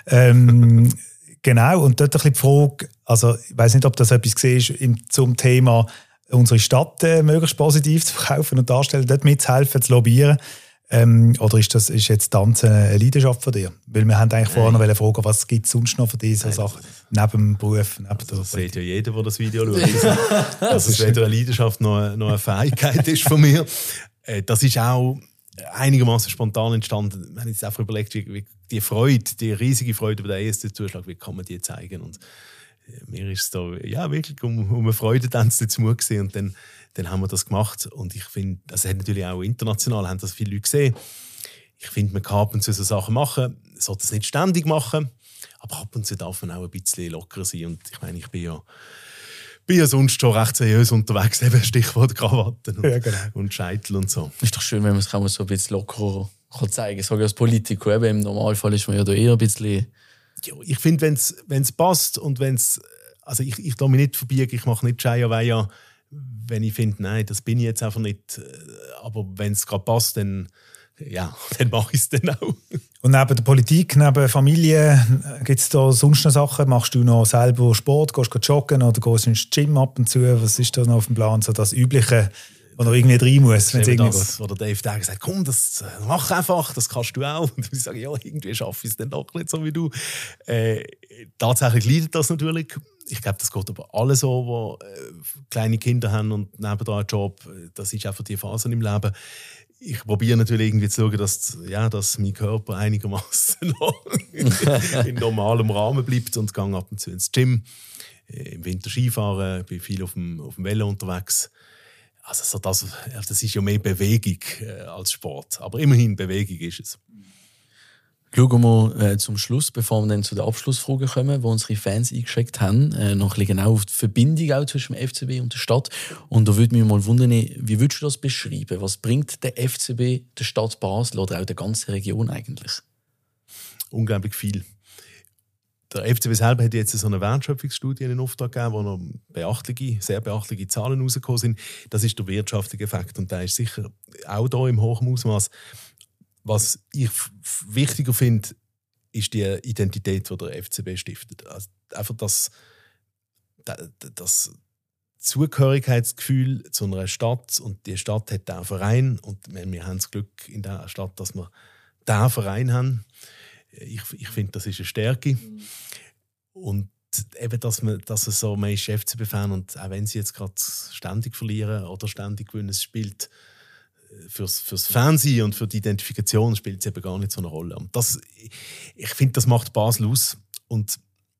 Ähm, genau, und dort ein bisschen die Frage, also ich weiss nicht, ob das etwas war zum Thema unsere Stadt äh, möglichst positiv zu verkaufen und darstellen, dort mitzuhelfen, zu lobbyieren. Ähm, oder ist, das, ist jetzt Tanzen eine Leidenschaft von dir? Weil wir haben eigentlich vorher noch fragen, was gibt es sonst noch für diese Nein, Sachen, neben dem Beruf? Neben der
das sieht ja jeder, der das Video schaut. Dass es weder eine Leidenschaft noch, noch eine Fähigkeit ist von mir. Das ist auch einigermaßen spontan entstanden. Wir haben jetzt einfach überlegt, wie, wie die Freude, die riesige Freude über den E S C-Zuschlag, wie kann man die zeigen? Und mir ist es da ja, wirklich um, um eine Freude dann zu Mut gewesen. Und dann Dann haben wir das gemacht und ich finde, also hat natürlich auch international haben das viele Leute gesehen. Ich finde, man kann ab und zu so Sachen machen, sollte es nicht ständig machen, aber ab und zu darf man auch ein bisschen lockerer sein. Und ich meine, ich bin ja, bin ja sonst schon recht seriös unterwegs, eben Stichwort Krawatten und,
ja, genau.
und Scheitel und so.
Ist doch schön, wenn man es so ein bisschen lockerer kann zeigen kann. Sage ich als Politiker, eben, im Normalfall ist man ja da eher ein bisschen...
Ja, ich finde, wenn es passt und wenn es, also ich, ich lasse mich nicht verbiegen, ich mache nicht Scheia-Weia, wenn ich finde, nein, das bin ich jetzt einfach nicht. Aber wenn es gerade passt, dann, ja, dann mache ich es dann auch.
Und neben der Politik, neben Familie, gibt es da sonst noch Sachen? Machst du noch selber Sport? Gehst du joggen oder gehst du ins Gym ab und zu? Was ist da noch auf dem Plan? So das Übliche, wo noch irgendwie rein muss, wenn es irgendwie
das, wo der Dave Degen sagt, komm, das mach einfach, das kannst du auch. Und ich sage, ja, irgendwie schaffe ich es dann doch nicht so wie du. Äh, tatsächlich leidet das natürlich. Ich glaube, das geht aber alle so, die äh, kleine Kinder haben und nebenan einen Job. Das ist einfach die Phase im Leben. Ich probiere natürlich irgendwie zu schauen, dass, ja, dass mein Körper einigermaßen noch in normalem Rahmen bleibt und gehe ab und zu ins Gym. Äh, Im Winter Skifahren, bin viel auf dem, auf dem Velo unterwegs. Also so das, das ist ja mehr Bewegung äh, als Sport. Aber immerhin Bewegung ist es.
Schauen wir äh, zum Schluss, bevor wir dann zu der Abschlussfrage kommen, wo unsere Fans eingeschickt haben, äh, noch ein bisschen genau auf die Verbindung auch zwischen dem F C B und der Stadt. Und da würde mich mal wundern, wie würdest du das beschreiben? Was bringt der F C B der Stadt Basel oder auch der ganzen Region eigentlich?
Unglaublich viel. Der F C B selber hat jetzt so eine Wertschöpfungsstudie in Auftrag gegeben, wo noch beachtliche, sehr beachtliche Zahlen rausgekommen sind. Das ist der wirtschaftliche Effekt und der ist sicher auch da im hohen Ausmaß. Was ich f- wichtiger finde, ist die Identität, die der F C B stiftet. Also einfach das, das Zugehörigkeitsgefühl zu einer Stadt, und die Stadt hat auch einen Verein und wir, wir haben das Glück in der Stadt, dass wir diesen Verein haben. Ich, ich finde, das ist eine Stärke. Mhm. Und eben, dass man, dass es so, man ist F C B-Fan und auch wenn sie jetzt gerade ständig verlieren oder ständig gewinnen, es spielt fürs, fürs Fernsehen und für die Identifikation spielt es eben gar nicht so eine Rolle. Und das, ich finde, das macht Basel aus. Und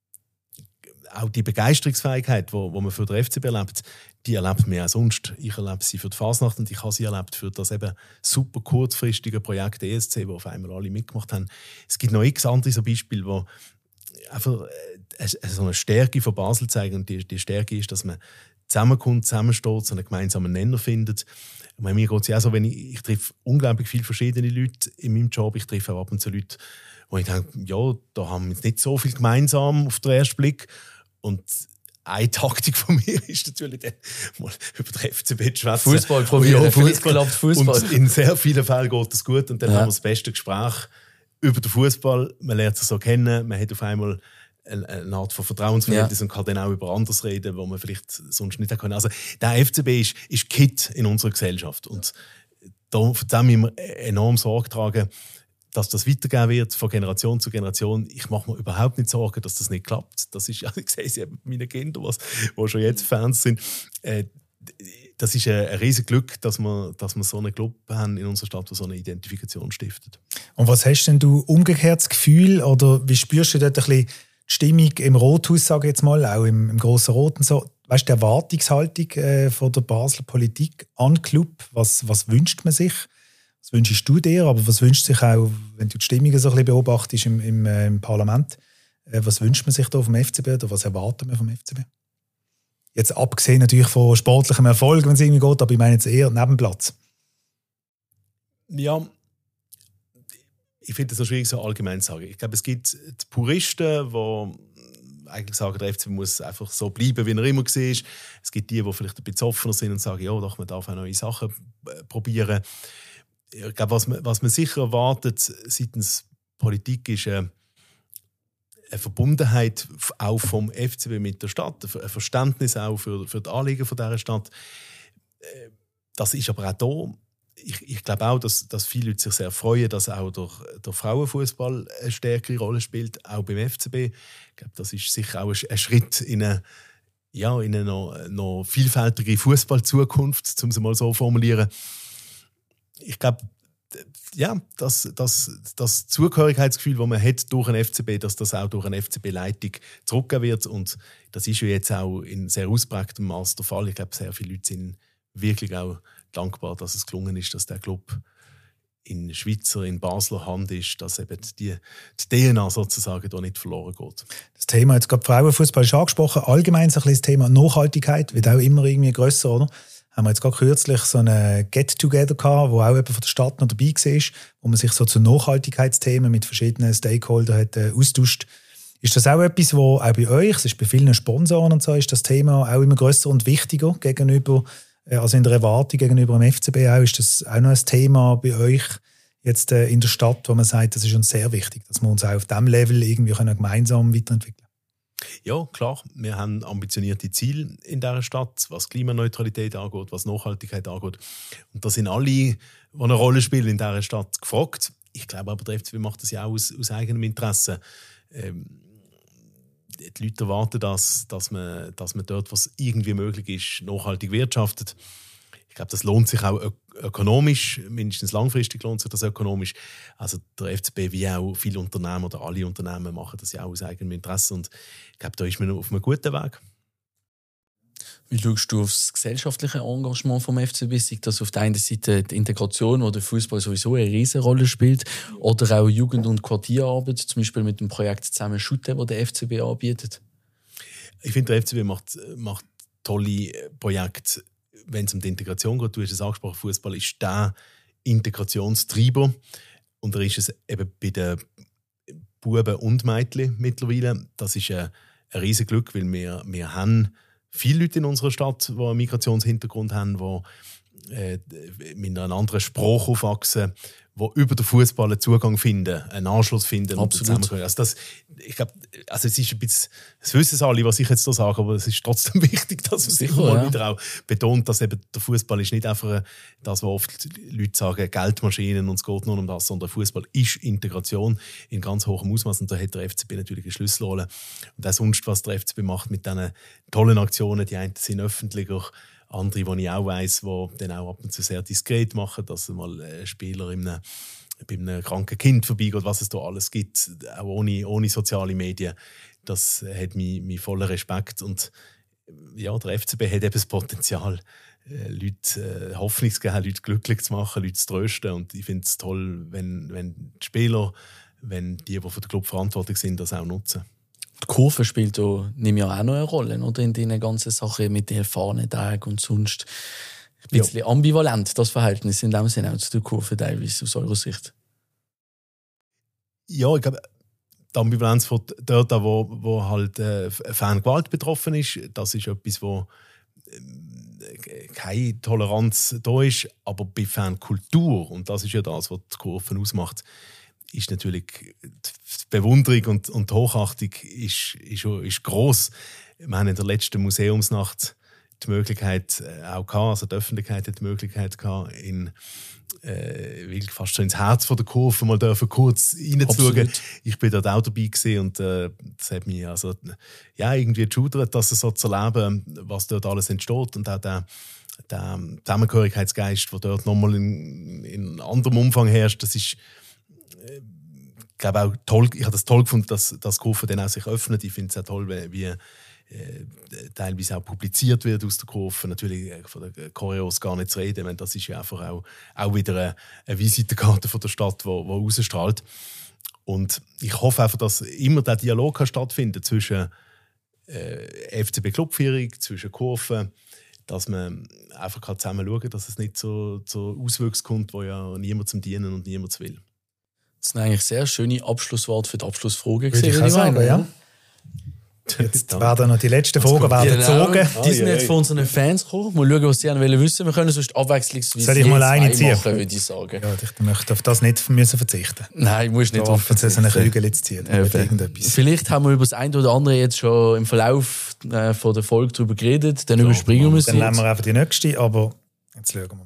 auch die Begeisterungsfähigkeit, die wo, wo man für den F C B erlebt, die erlebt man auch sonst. Ich erlebe sie für die Fasnacht und ich habe sie erlebt für das eben super kurzfristige Projekt E S C, wo auf einmal alle mitgemacht haben. Es gibt noch x andere so Beispiele, wo einfach so eine Stärke von Basel zeigen. Und die, die Stärke ist, dass man zusammenkommt, zusammensteht, so einen gemeinsamen Nenner findet. Bei mir geht es ja auch so, wenn ich, ich treffe unglaublich viele verschiedene Leute in meinem Job. Ich treffe auch ab und zu Leute, wo ich denke, ja, da haben wir jetzt nicht so viel gemeinsam auf den ersten Blick. Und eine Taktik von mir ist natürlich dann mal über den F C B zu schwätzen.
Fußball probieren,
ja,
Fußball. Klappt Fußball.
Und in sehr vielen Fällen geht das gut und dann
ja.
haben wir das beste Gespräch über den Fußball. Man lernt sich so kennen, man hat auf einmal eine Art von Vertrauensverhältnis ja. und kann dann auch über anderes reden, wo man vielleicht sonst nicht können. Also der F C B ist, ist Kit in unserer Gesellschaft und da, da müssen wir enorm Sorge tragen, dass das weitergehen wird von Generation zu Generation. Ich mache mir überhaupt nicht Sorgen, dass das nicht klappt. Das ist, ja, ich sehe es eben bei meinen Kindern, die schon jetzt Fans sind. Äh, das ist ein, ein riesiges Glück, dass wir, dass wir so einen Club haben in unserer Stadt, der so eine Identifikation stiftet.
Und was hast denn du umgekehrt das Gefühl, oder wie spürst du dort ein bisschen die Stimmung im Rothaus, sage ich jetzt mal, auch im, im Grossen Rot und so? Weißt du, die Erwartungshaltung äh, von der Basler Politik an den Club, was, was wünscht man sich? Was wünschst du dir, aber was wünscht sich auch, wenn du die Stimmungen so ein bisschen beobachtest im, im, äh, im Parlament, äh, was wünscht man sich da vom F C B oder was erwartet man vom F C B? Jetzt abgesehen natürlich von sportlichem Erfolg, wenn es irgendwie geht, aber ich meine jetzt eher Nebenplatz.
Ja, ich finde es so schwierig, so allgemein zu sagen. Ich glaube, es gibt die Puristen, die eigentlich sagen, der F C B muss einfach so bleiben, wie er immer war. Es gibt die, die vielleicht ein bisschen offener sind und sagen, ja, doch, man darf auch neue Sachen probieren. Ich glaube, was man, was man sicher erwartet seitens Politik ist eine, eine Verbundenheit auch vom F C B mit der Stadt, ein Verständnis auch für, für die Anliegen von dieser Stadt. Das ist aber auch da. Ich, ich glaube auch, dass, dass viele Leute sich sehr freuen, dass auch der, der Frauenfußball eine stärkere Rolle spielt, auch beim F C B. Ich glaube, das ist sicher auch ein, ein Schritt in eine, ja, in eine noch, noch vielfältige Fußballzukunft, um es mal so zu formulieren. Ich glaube, ja, das, das, das Zugehörigkeitsgefühl, das man hat durch einen F C B, dass das auch durch eine F C B-Leitung zurückgehen wird. Und das ist ja jetzt auch in sehr ausprägtem Maß der Fall. Ich glaube, sehr viele Leute sind wirklich auch dankbar, dass es gelungen ist, dass der Club in Schweizer, in Basler Hand ist, dass eben die, die D N A sozusagen da nicht verloren geht.
Das Thema, jetzt gerade Frauenfußball ist angesprochen, allgemein so ein bisschen das Thema Nachhaltigkeit wird auch immer irgendwie grösser, oder? Haben wir jetzt gerade kürzlich so eine Get-Together gehabt, wo auch jemand von der Stadt noch dabei war, wo man sich so zu Nachhaltigkeitsthemen mit verschiedenen Stakeholdern hat, äh, austauscht. Ist das auch etwas, wo auch bei euch, es ist bei vielen Sponsoren und so, ist das Thema auch immer grösser und wichtiger gegenüber, äh, also in der Erwartung gegenüber dem F C B auch, ist das auch noch ein Thema bei euch jetzt äh, in der Stadt, wo man sagt, das ist uns sehr wichtig, dass wir uns auch auf diesem Level irgendwie können gemeinsam weiterentwickeln?
Ja, klar. Wir haben ambitionierte Ziele in dieser Stadt, was Klimaneutralität angeht, was Nachhaltigkeit angeht. Und da sind alle, die eine Rolle spielen in dieser Stadt, gefragt. Ich glaube aber, der F C B macht das ja auch aus, aus eigenem Interesse. Ähm, die Leute erwarten das, dass man, dass man dort, was irgendwie möglich ist, nachhaltig wirtschaftet. Ich glaube, das lohnt sich auch ökonomisch, mindestens langfristig lohnt sich das ökonomisch. Also der F C B wie auch viele Unternehmen oder alle Unternehmen machen das ja auch aus eigenem Interesse und ich glaube, da ist man auf einem guten Weg.
Wie schaust du auf das gesellschaftliche Engagement vom F C B? Sei das auf der einen Seite die Integration, wo der Fußball sowieso eine riesige Rolle spielt, oder auch Jugend- und Quartierarbeit, zum Beispiel mit dem Projekt «Zusammen Schutte», das der F C B anbietet?
Ich finde, der F C B macht, macht tolle Projekte, wenn es um die Integration geht. Du hast es angesprochen, Fußball ist der Integrationstreiber. Und da ist es eben bei den Buben und Mädchen mittlerweile. Das ist ein, ein riesiges Glück, weil wir, wir haben viele Leute in unserer Stadt, die einen Migrationshintergrund haben, die äh, mit einer anderen Sprache aufwachsen, die über den Fußball einen Zugang finden, einen Anschluss finden.
Absolut.
Und also das, ich glaub, also es ist ein bisschen, das wissen alle, was ich jetzt hier sage, aber es ist trotzdem wichtig, dass man sich immer ja. wieder auch betont, dass eben der Fußball ist nicht einfach das, was oft Leute sagen, Geldmaschinen und es geht nur um das, sondern Fußball ist Integration in ganz hohem Ausmaß und da hat der F C B natürlich eine Schlüsselrolle. Und auch sonst, was der F C B macht mit diesen tollen Aktionen, die einen sind öffentlicher, andere, die ich auch weiss, die dann auch ab und zu sehr diskret machen, dass mal ein Spieler in einem, bei einem kranken Kind vorbeigeht, was es da alles gibt, auch ohne, ohne soziale Medien. Das hat meinen mein vollen Respekt. Und ja, der F C B hat eben das Potenzial, Leute äh, Hoffnung zu geben, Leute glücklich zu machen, Leute zu trösten. Und ich finde es toll, wenn, wenn die Spieler, wenn die, die für den Club verantwortlich sind, das auch nutzen.
Die Kurve spielt da, nehme ich auch noch eine Rolle, oder? In diesen ganzen Sachen mit den Fahnentagen und sonst. Ein bisschen ja. ambivalent, das Verhältnis in dem Sinne auch zu der Kurve teilweise aus eurer Sicht.
Ja, ich glaube, die Ambivalenz von dort, wo, wo halt äh, Fangewalt betroffen ist, das ist etwas, wo äh, keine Toleranz da ist, aber bei Fankultur, und das ist ja das, was die Kurve ausmacht, ist natürlich die Bewunderung und, und die Hochachtung ist, ist, ist gross. Wir haben in der letzten Museumsnacht die Möglichkeit auch gehabt, also die Öffentlichkeit hat die Möglichkeit gehabt, in, äh, wirklich fast schon ins Herz von der Kurve mal dürfen kurz reinzuschauen. Ich bin dort auch dabei gewesen und äh, das hat mich also, ja, irgendwie geschudert, das so zu erleben, was dort alles entsteht und auch der, der Zusammengehörigkeitsgeist, der dort nochmal in, in anderem Umfang herrscht, das ist ich glaube auch toll, ich habe das toll gefunden, dass das Kurve dann auch sich öffnet. Ich finde es auch toll, wie, wie äh, teilweise auch publiziert wird aus der Kurve. Natürlich äh, von den Choreos gar nicht zu reden. Meine, das ist ja einfach auch, auch wieder eine, eine Visitenkarte von der Stadt, die rausstrahlt. Und ich hoffe einfach, dass immer der Dialog kann stattfinden zwischen äh, F C B-Clubführung, zwischen Kurve, dass man einfach zusammen schauen kann, dass es nicht zu, zu Auswüchsen kommt, wo ja niemand zum Dienen und niemand will.
Das sind eigentlich sehr schöne Abschlussworte für die Abschlussfrage.
Würde ich auch sagen, ja. Jetzt werden noch die letzten Fragen werden gezogen.
Die sind jetzt von unseren Fans gekommen. Mal schauen, was sie wollen wissen. Wir können sonst abwechslungsweise
Soll ich mal eine ziehen?
Machen, würde ich sagen.
Ja, ich möchte auf das nicht müssen verzichten.
Nein, du musst nicht
drauf verzichten. So eine Kügel zu ziehen.
Vielleicht haben wir über das eine oder andere jetzt schon im Verlauf äh, von der Folge darüber geredet. Dann ja, überspringen wir es.
Dann nehmen wir einfach die nächste, aber jetzt schauen wir mal.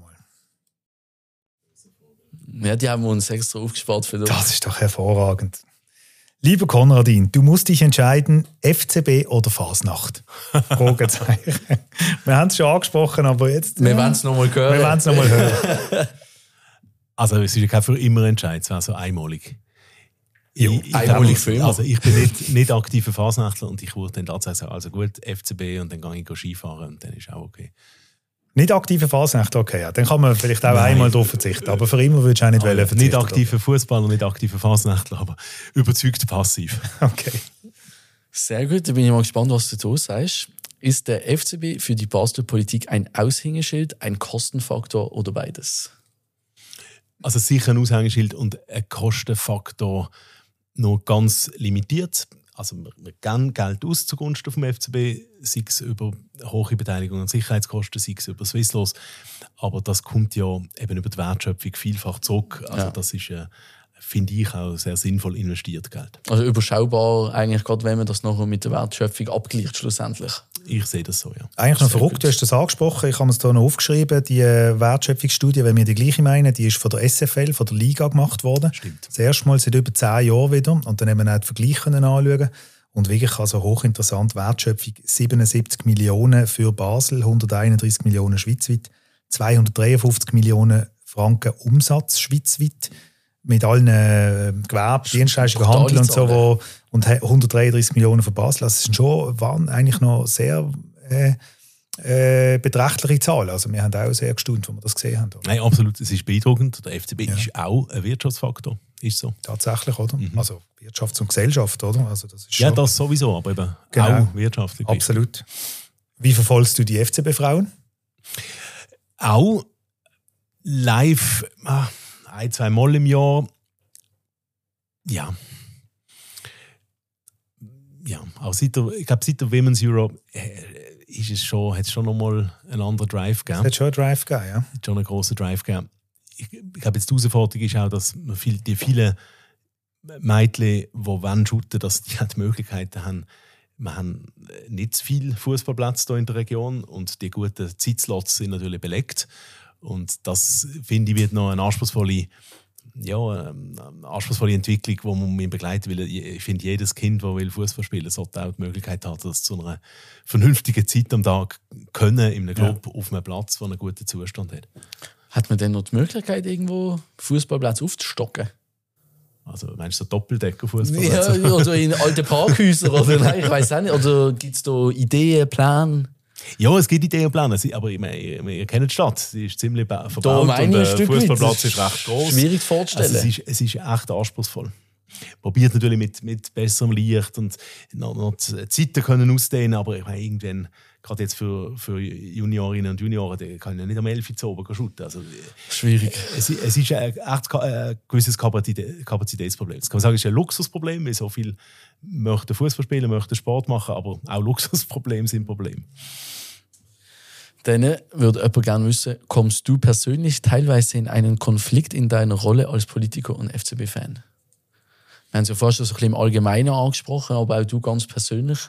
Ja, die haben wir uns extra aufgespart für das.
Das ist doch hervorragend. Lieber Konradin, du musst dich entscheiden, F C B oder Fasnacht? Fragezeichen. Wir haben es schon angesprochen, aber jetzt...
Wir ja. wollen es nochmal hören.
Wir wollen es nochmal hören.
Also es ist ja kein für immer Entscheid, es wäre so einmalig.
Ja, ich, ich einmalig für immer.
Also ich bin nicht, nicht aktiver Fasnachtler und ich würde dann tatsächlich sagen, also gut, F C B und dann gehe ich Skifahren und dann ist auch okay.
Nicht aktive Fasnachtler, okay, ja. Dann kann man vielleicht auch Nein. einmal darauf verzichten. Aber für immer würdest du auch nicht
also
verzichten.
Nicht aktive Fußballer, nicht aktive Fasnachtler, aber überzeugt passiv.
Okay.
Sehr gut, da bin ich mal gespannt, was du da sagst. Ist der F C B für die Basler Politik ein Aushängeschild, ein Kostenfaktor oder beides?
Also sicher ein Aushängeschild und ein Kostenfaktor nur ganz limitiert. Also wir geben Geld aus zugunsten vom F C B, sei es über hohe Beteiligung an Sicherheitskosten, sei es über Swisslos. Aber das kommt ja eben über die Wertschöpfung vielfach zurück. Also ja. das ist, äh, finde ich, auch sehr sinnvoll investiert Geld. Also
überschaubar eigentlich, gerade wenn man das nachher mit der Wertschöpfung abgleicht schlussendlich.
Ich sehe das so, ja.
Eigentlich noch verrückt, du hast das angesprochen, ich habe es hier noch aufgeschrieben, die Wertschöpfungsstudie, wenn wir die gleiche meinen, die ist von der S F L, von der Liga gemacht worden.
Stimmt. Das erste
Mal seit über zehn Jahren wieder und dann haben wir auch den Vergleich anschauen und wirklich also hochinteressant, Wertschöpfung siebenundsiebzig Millionen für Basel, hunderteinunddreißig Millionen schweizweit, zweihundertdreiundfünfzig Millionen Franken Umsatz schweizweit, mit allen äh, Gewerbe, Dienstleistungen, Handel und so, wo, und hundertdreiunddreißig Millionen für Basel. Das sind schon waren eigentlich noch sehr äh, äh, beträchtliche Zahlen. Also wir haben auch sehr gestaunt, als wir das gesehen haben. Oder?
Nein, absolut, es ist beeindruckend. Der F C B ja. ist auch ein Wirtschaftsfaktor. Ist so.
Tatsächlich, oder? Mhm. Also Wirtschaft und Gesellschaft, oder? Also das ist
ja,
schon...
das sowieso, aber eben
genau.
auch wirtschaftlich.
Absolut. Wie verfolgst du die F C B-Frauen?
Auch live ah, ein, zwei Mal im Jahr. Ja. Ja, auch seit der, ich glaube, seit der Women's Euro äh, ist es schon, hat es schon nochmal einen anderen Drive gegeben.
Es hat schon einen Drive gegeben, ja.
Es hat schon einen grossen Drive gegeben. Ich, ich glaube, jetzt die Herausforderung ist auch, dass man viel, die vielen Mädchen, die wollen shooten, dass die die Möglichkeiten haben. Wir haben nicht zu viele Fußballplätze hier in der Region und die guten Zeitslots sind natürlich belegt. Und das, finde ich, wird noch eine anspruchsvolle, ja, eine anspruchsvolle Entwicklung, die man begleiten will. Ich finde, jedes Kind, das Fußball spielen will, sollte auch die Möglichkeit haben, das zu einer vernünftigen Zeit am Tag können, in einem Club, ja. auf einem Platz, der einen guten Zustand hat.
Hat man denn noch die Möglichkeit, irgendwo Fußballplätze aufzustocken?
Also meinst du so Doppeldecker-Fußball?
Ja, oder in alten Parkhäusern oder nein, ich weiß auch nicht. Oder gibt es da Ideen, Pläne?
Ja, es gibt Ideen und Pläne, aber ich meine, ihr kennt die Stadt, sie ist ziemlich verbaut und der Fußballplatz ist recht groß.
Schwierig vorzustellen.
Also es, ist, es ist echt anspruchsvoll. Probiert natürlich mit, mit besserem Licht und noch, noch die Zeiten können ausdehnen, aber ich meine, irgendwann, gerade jetzt für, für Juniorinnen und Junioren, die können ja nicht am elf Uhr oben shooten. Also,
schwierig.
Es, es ist ein, echt ein gewisses Kapazitätsproblem. Das kann man sagen, es ist ein Luxusproblem, weil so viele möchten Fußball spielen, möchten Sport machen, aber auch Luxusprobleme sind Probleme.
Dann würde jemand gerne wissen, kommst du persönlich teilweise in einen Konflikt in deiner Rolle als Politiker und F C B-Fan? Wir haben es ja fast so ein bisschen im Allgemeinen angesprochen, aber auch du ganz persönlich.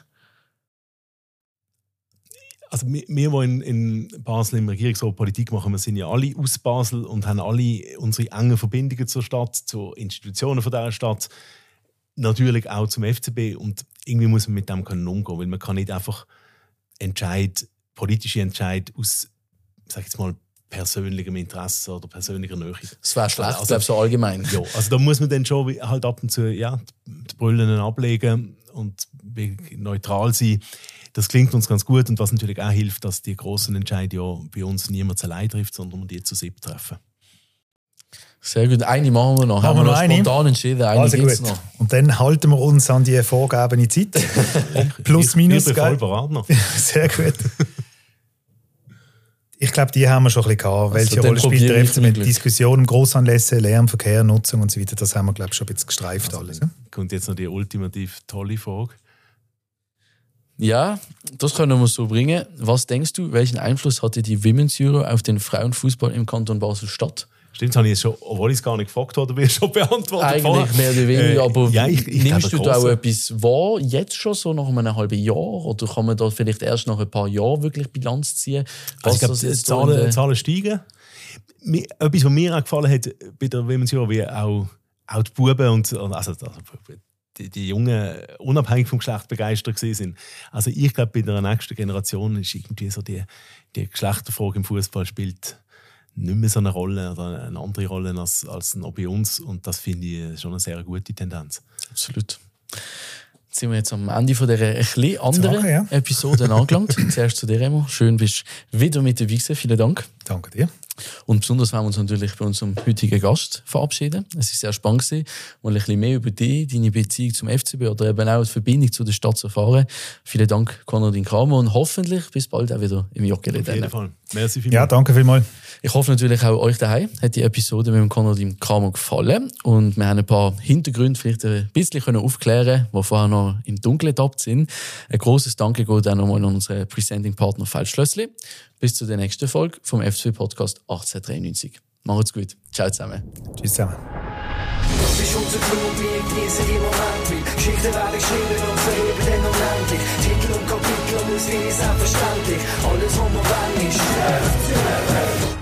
Also wir, wir die in, in Basel im Regierungsrat Politik machen, wir sind ja alle aus Basel und haben alle unsere engen Verbindungen zur Stadt, zu Institutionen von dieser Stadt, natürlich auch zum F C B. Und irgendwie muss man mit dem können umgehen, weil man kann nicht einfach Entscheid, politische Entscheid aus, sag ich jetzt mal, persönlichem Interesse oder persönlicher Nähe.
Das wäre schlecht,
also,
glaube so allgemein.
Ja, also da muss man dann schon halt ab und zu ja, die Brüllen ablegen und neutral sein. Das klingt uns ganz gut und was natürlich auch hilft, dass die grossen Entscheidungen ja bei uns niemand allein trifft, sondern wir die zu sieben treffen.
Sehr gut. Eine machen wir noch.
Machen
haben wir noch
eine?
Spontan entschieden. Eine
also
gibt's
gut.
noch.
Und dann halten wir uns an die vorgegebene Zeit. Plus, minus.
Ich bin voll bereit noch.
Sehr gut. Ich glaube, die haben wir schon ein bisschen gehabt. Welche
also,
Rolle spielt der F C B mit Diskussionen, Grossanlässe, Lärmverkehr, Nutzung und so weiter? Das haben wir, glaube ich, schon ein bisschen gestreift
also,
alles. Ne?
Kommt jetzt noch die ultimativ tolle Frage.
Ja, das können wir so bringen. Was denkst du, welchen Einfluss hatte die Women's Euro auf den Frauenfußball im Kanton Basel-Stadt?
Stimmt, das habe ich jetzt schon, obwohl ich es gar nicht gefragt habe, wie schon beantwortet.
Eigentlich
vorher.
mehr oder weniger, äh, aber
ja, ich, ich
nimmst du da auch
große.
etwas wahr, jetzt schon so nach einem halben Jahr? Oder kann man da vielleicht erst nach ein paar Jahren wirklich Bilanz ziehen?
Also ich glaube, die Zahlen, Zahlen steigen. Mir, etwas, was mir auch gefallen hat bei der Women's Euro, wie auch, auch die Buben und also, also die, die Jungen unabhängig vom Geschlecht begeistert sind. Also ich glaube, bei der nächsten Generation ist irgendwie so die, die Geschlechterfrage im Fußball spielt nicht mehr so eine Rolle oder eine andere Rolle als, als noch bei uns. Und das finde ich schon eine sehr gute Tendenz.
Absolut. Jetzt sind wir jetzt am Ende von dieser etwas anderen
Sache, ja.
Episode angelangt. Zuerst zu dir, Remo. Schön, bist du wieder mit dabei gewesen. Vielen Dank.
Danke dir.
Und besonders wollen wir uns natürlich bei unserem heutigen Gast verabschieden. Es war sehr spannend, mal ein bisschen mehr über dich, deine Beziehung zum F C B oder eben auch die Verbindung zu der Stadt zu erfahren. Vielen Dank, Konradin Kramer, und hoffentlich bis bald auch wieder im Joggeli.
Auf jeden Fall. Merci vielmals.
Ja, danke vielmals.
Ich hoffe natürlich auch euch daheim hat die Episode mit dem Konradin Kramer gefallen und wir haben ein paar Hintergründe vielleicht ein bisschen aufklären, die vorher noch im Dunkeln getappt sind. Ein grosses Danke geht auch nochmal an unseren Presenting-Partner Feldschlössli. Bis zur nächsten Folge vom F C B-Podcast achtzehnhundertdreiundneunzig. Macht's gut. Ciao zusammen.
Tschüss zusammen.
Das ist unser Club, wir genießen die Momente. Geschichten werden geschrieben und verleben dann unendlich. Titel und Kapitel und Musik ist selbstverständlich. Alles, was wir wollen, ist F C B.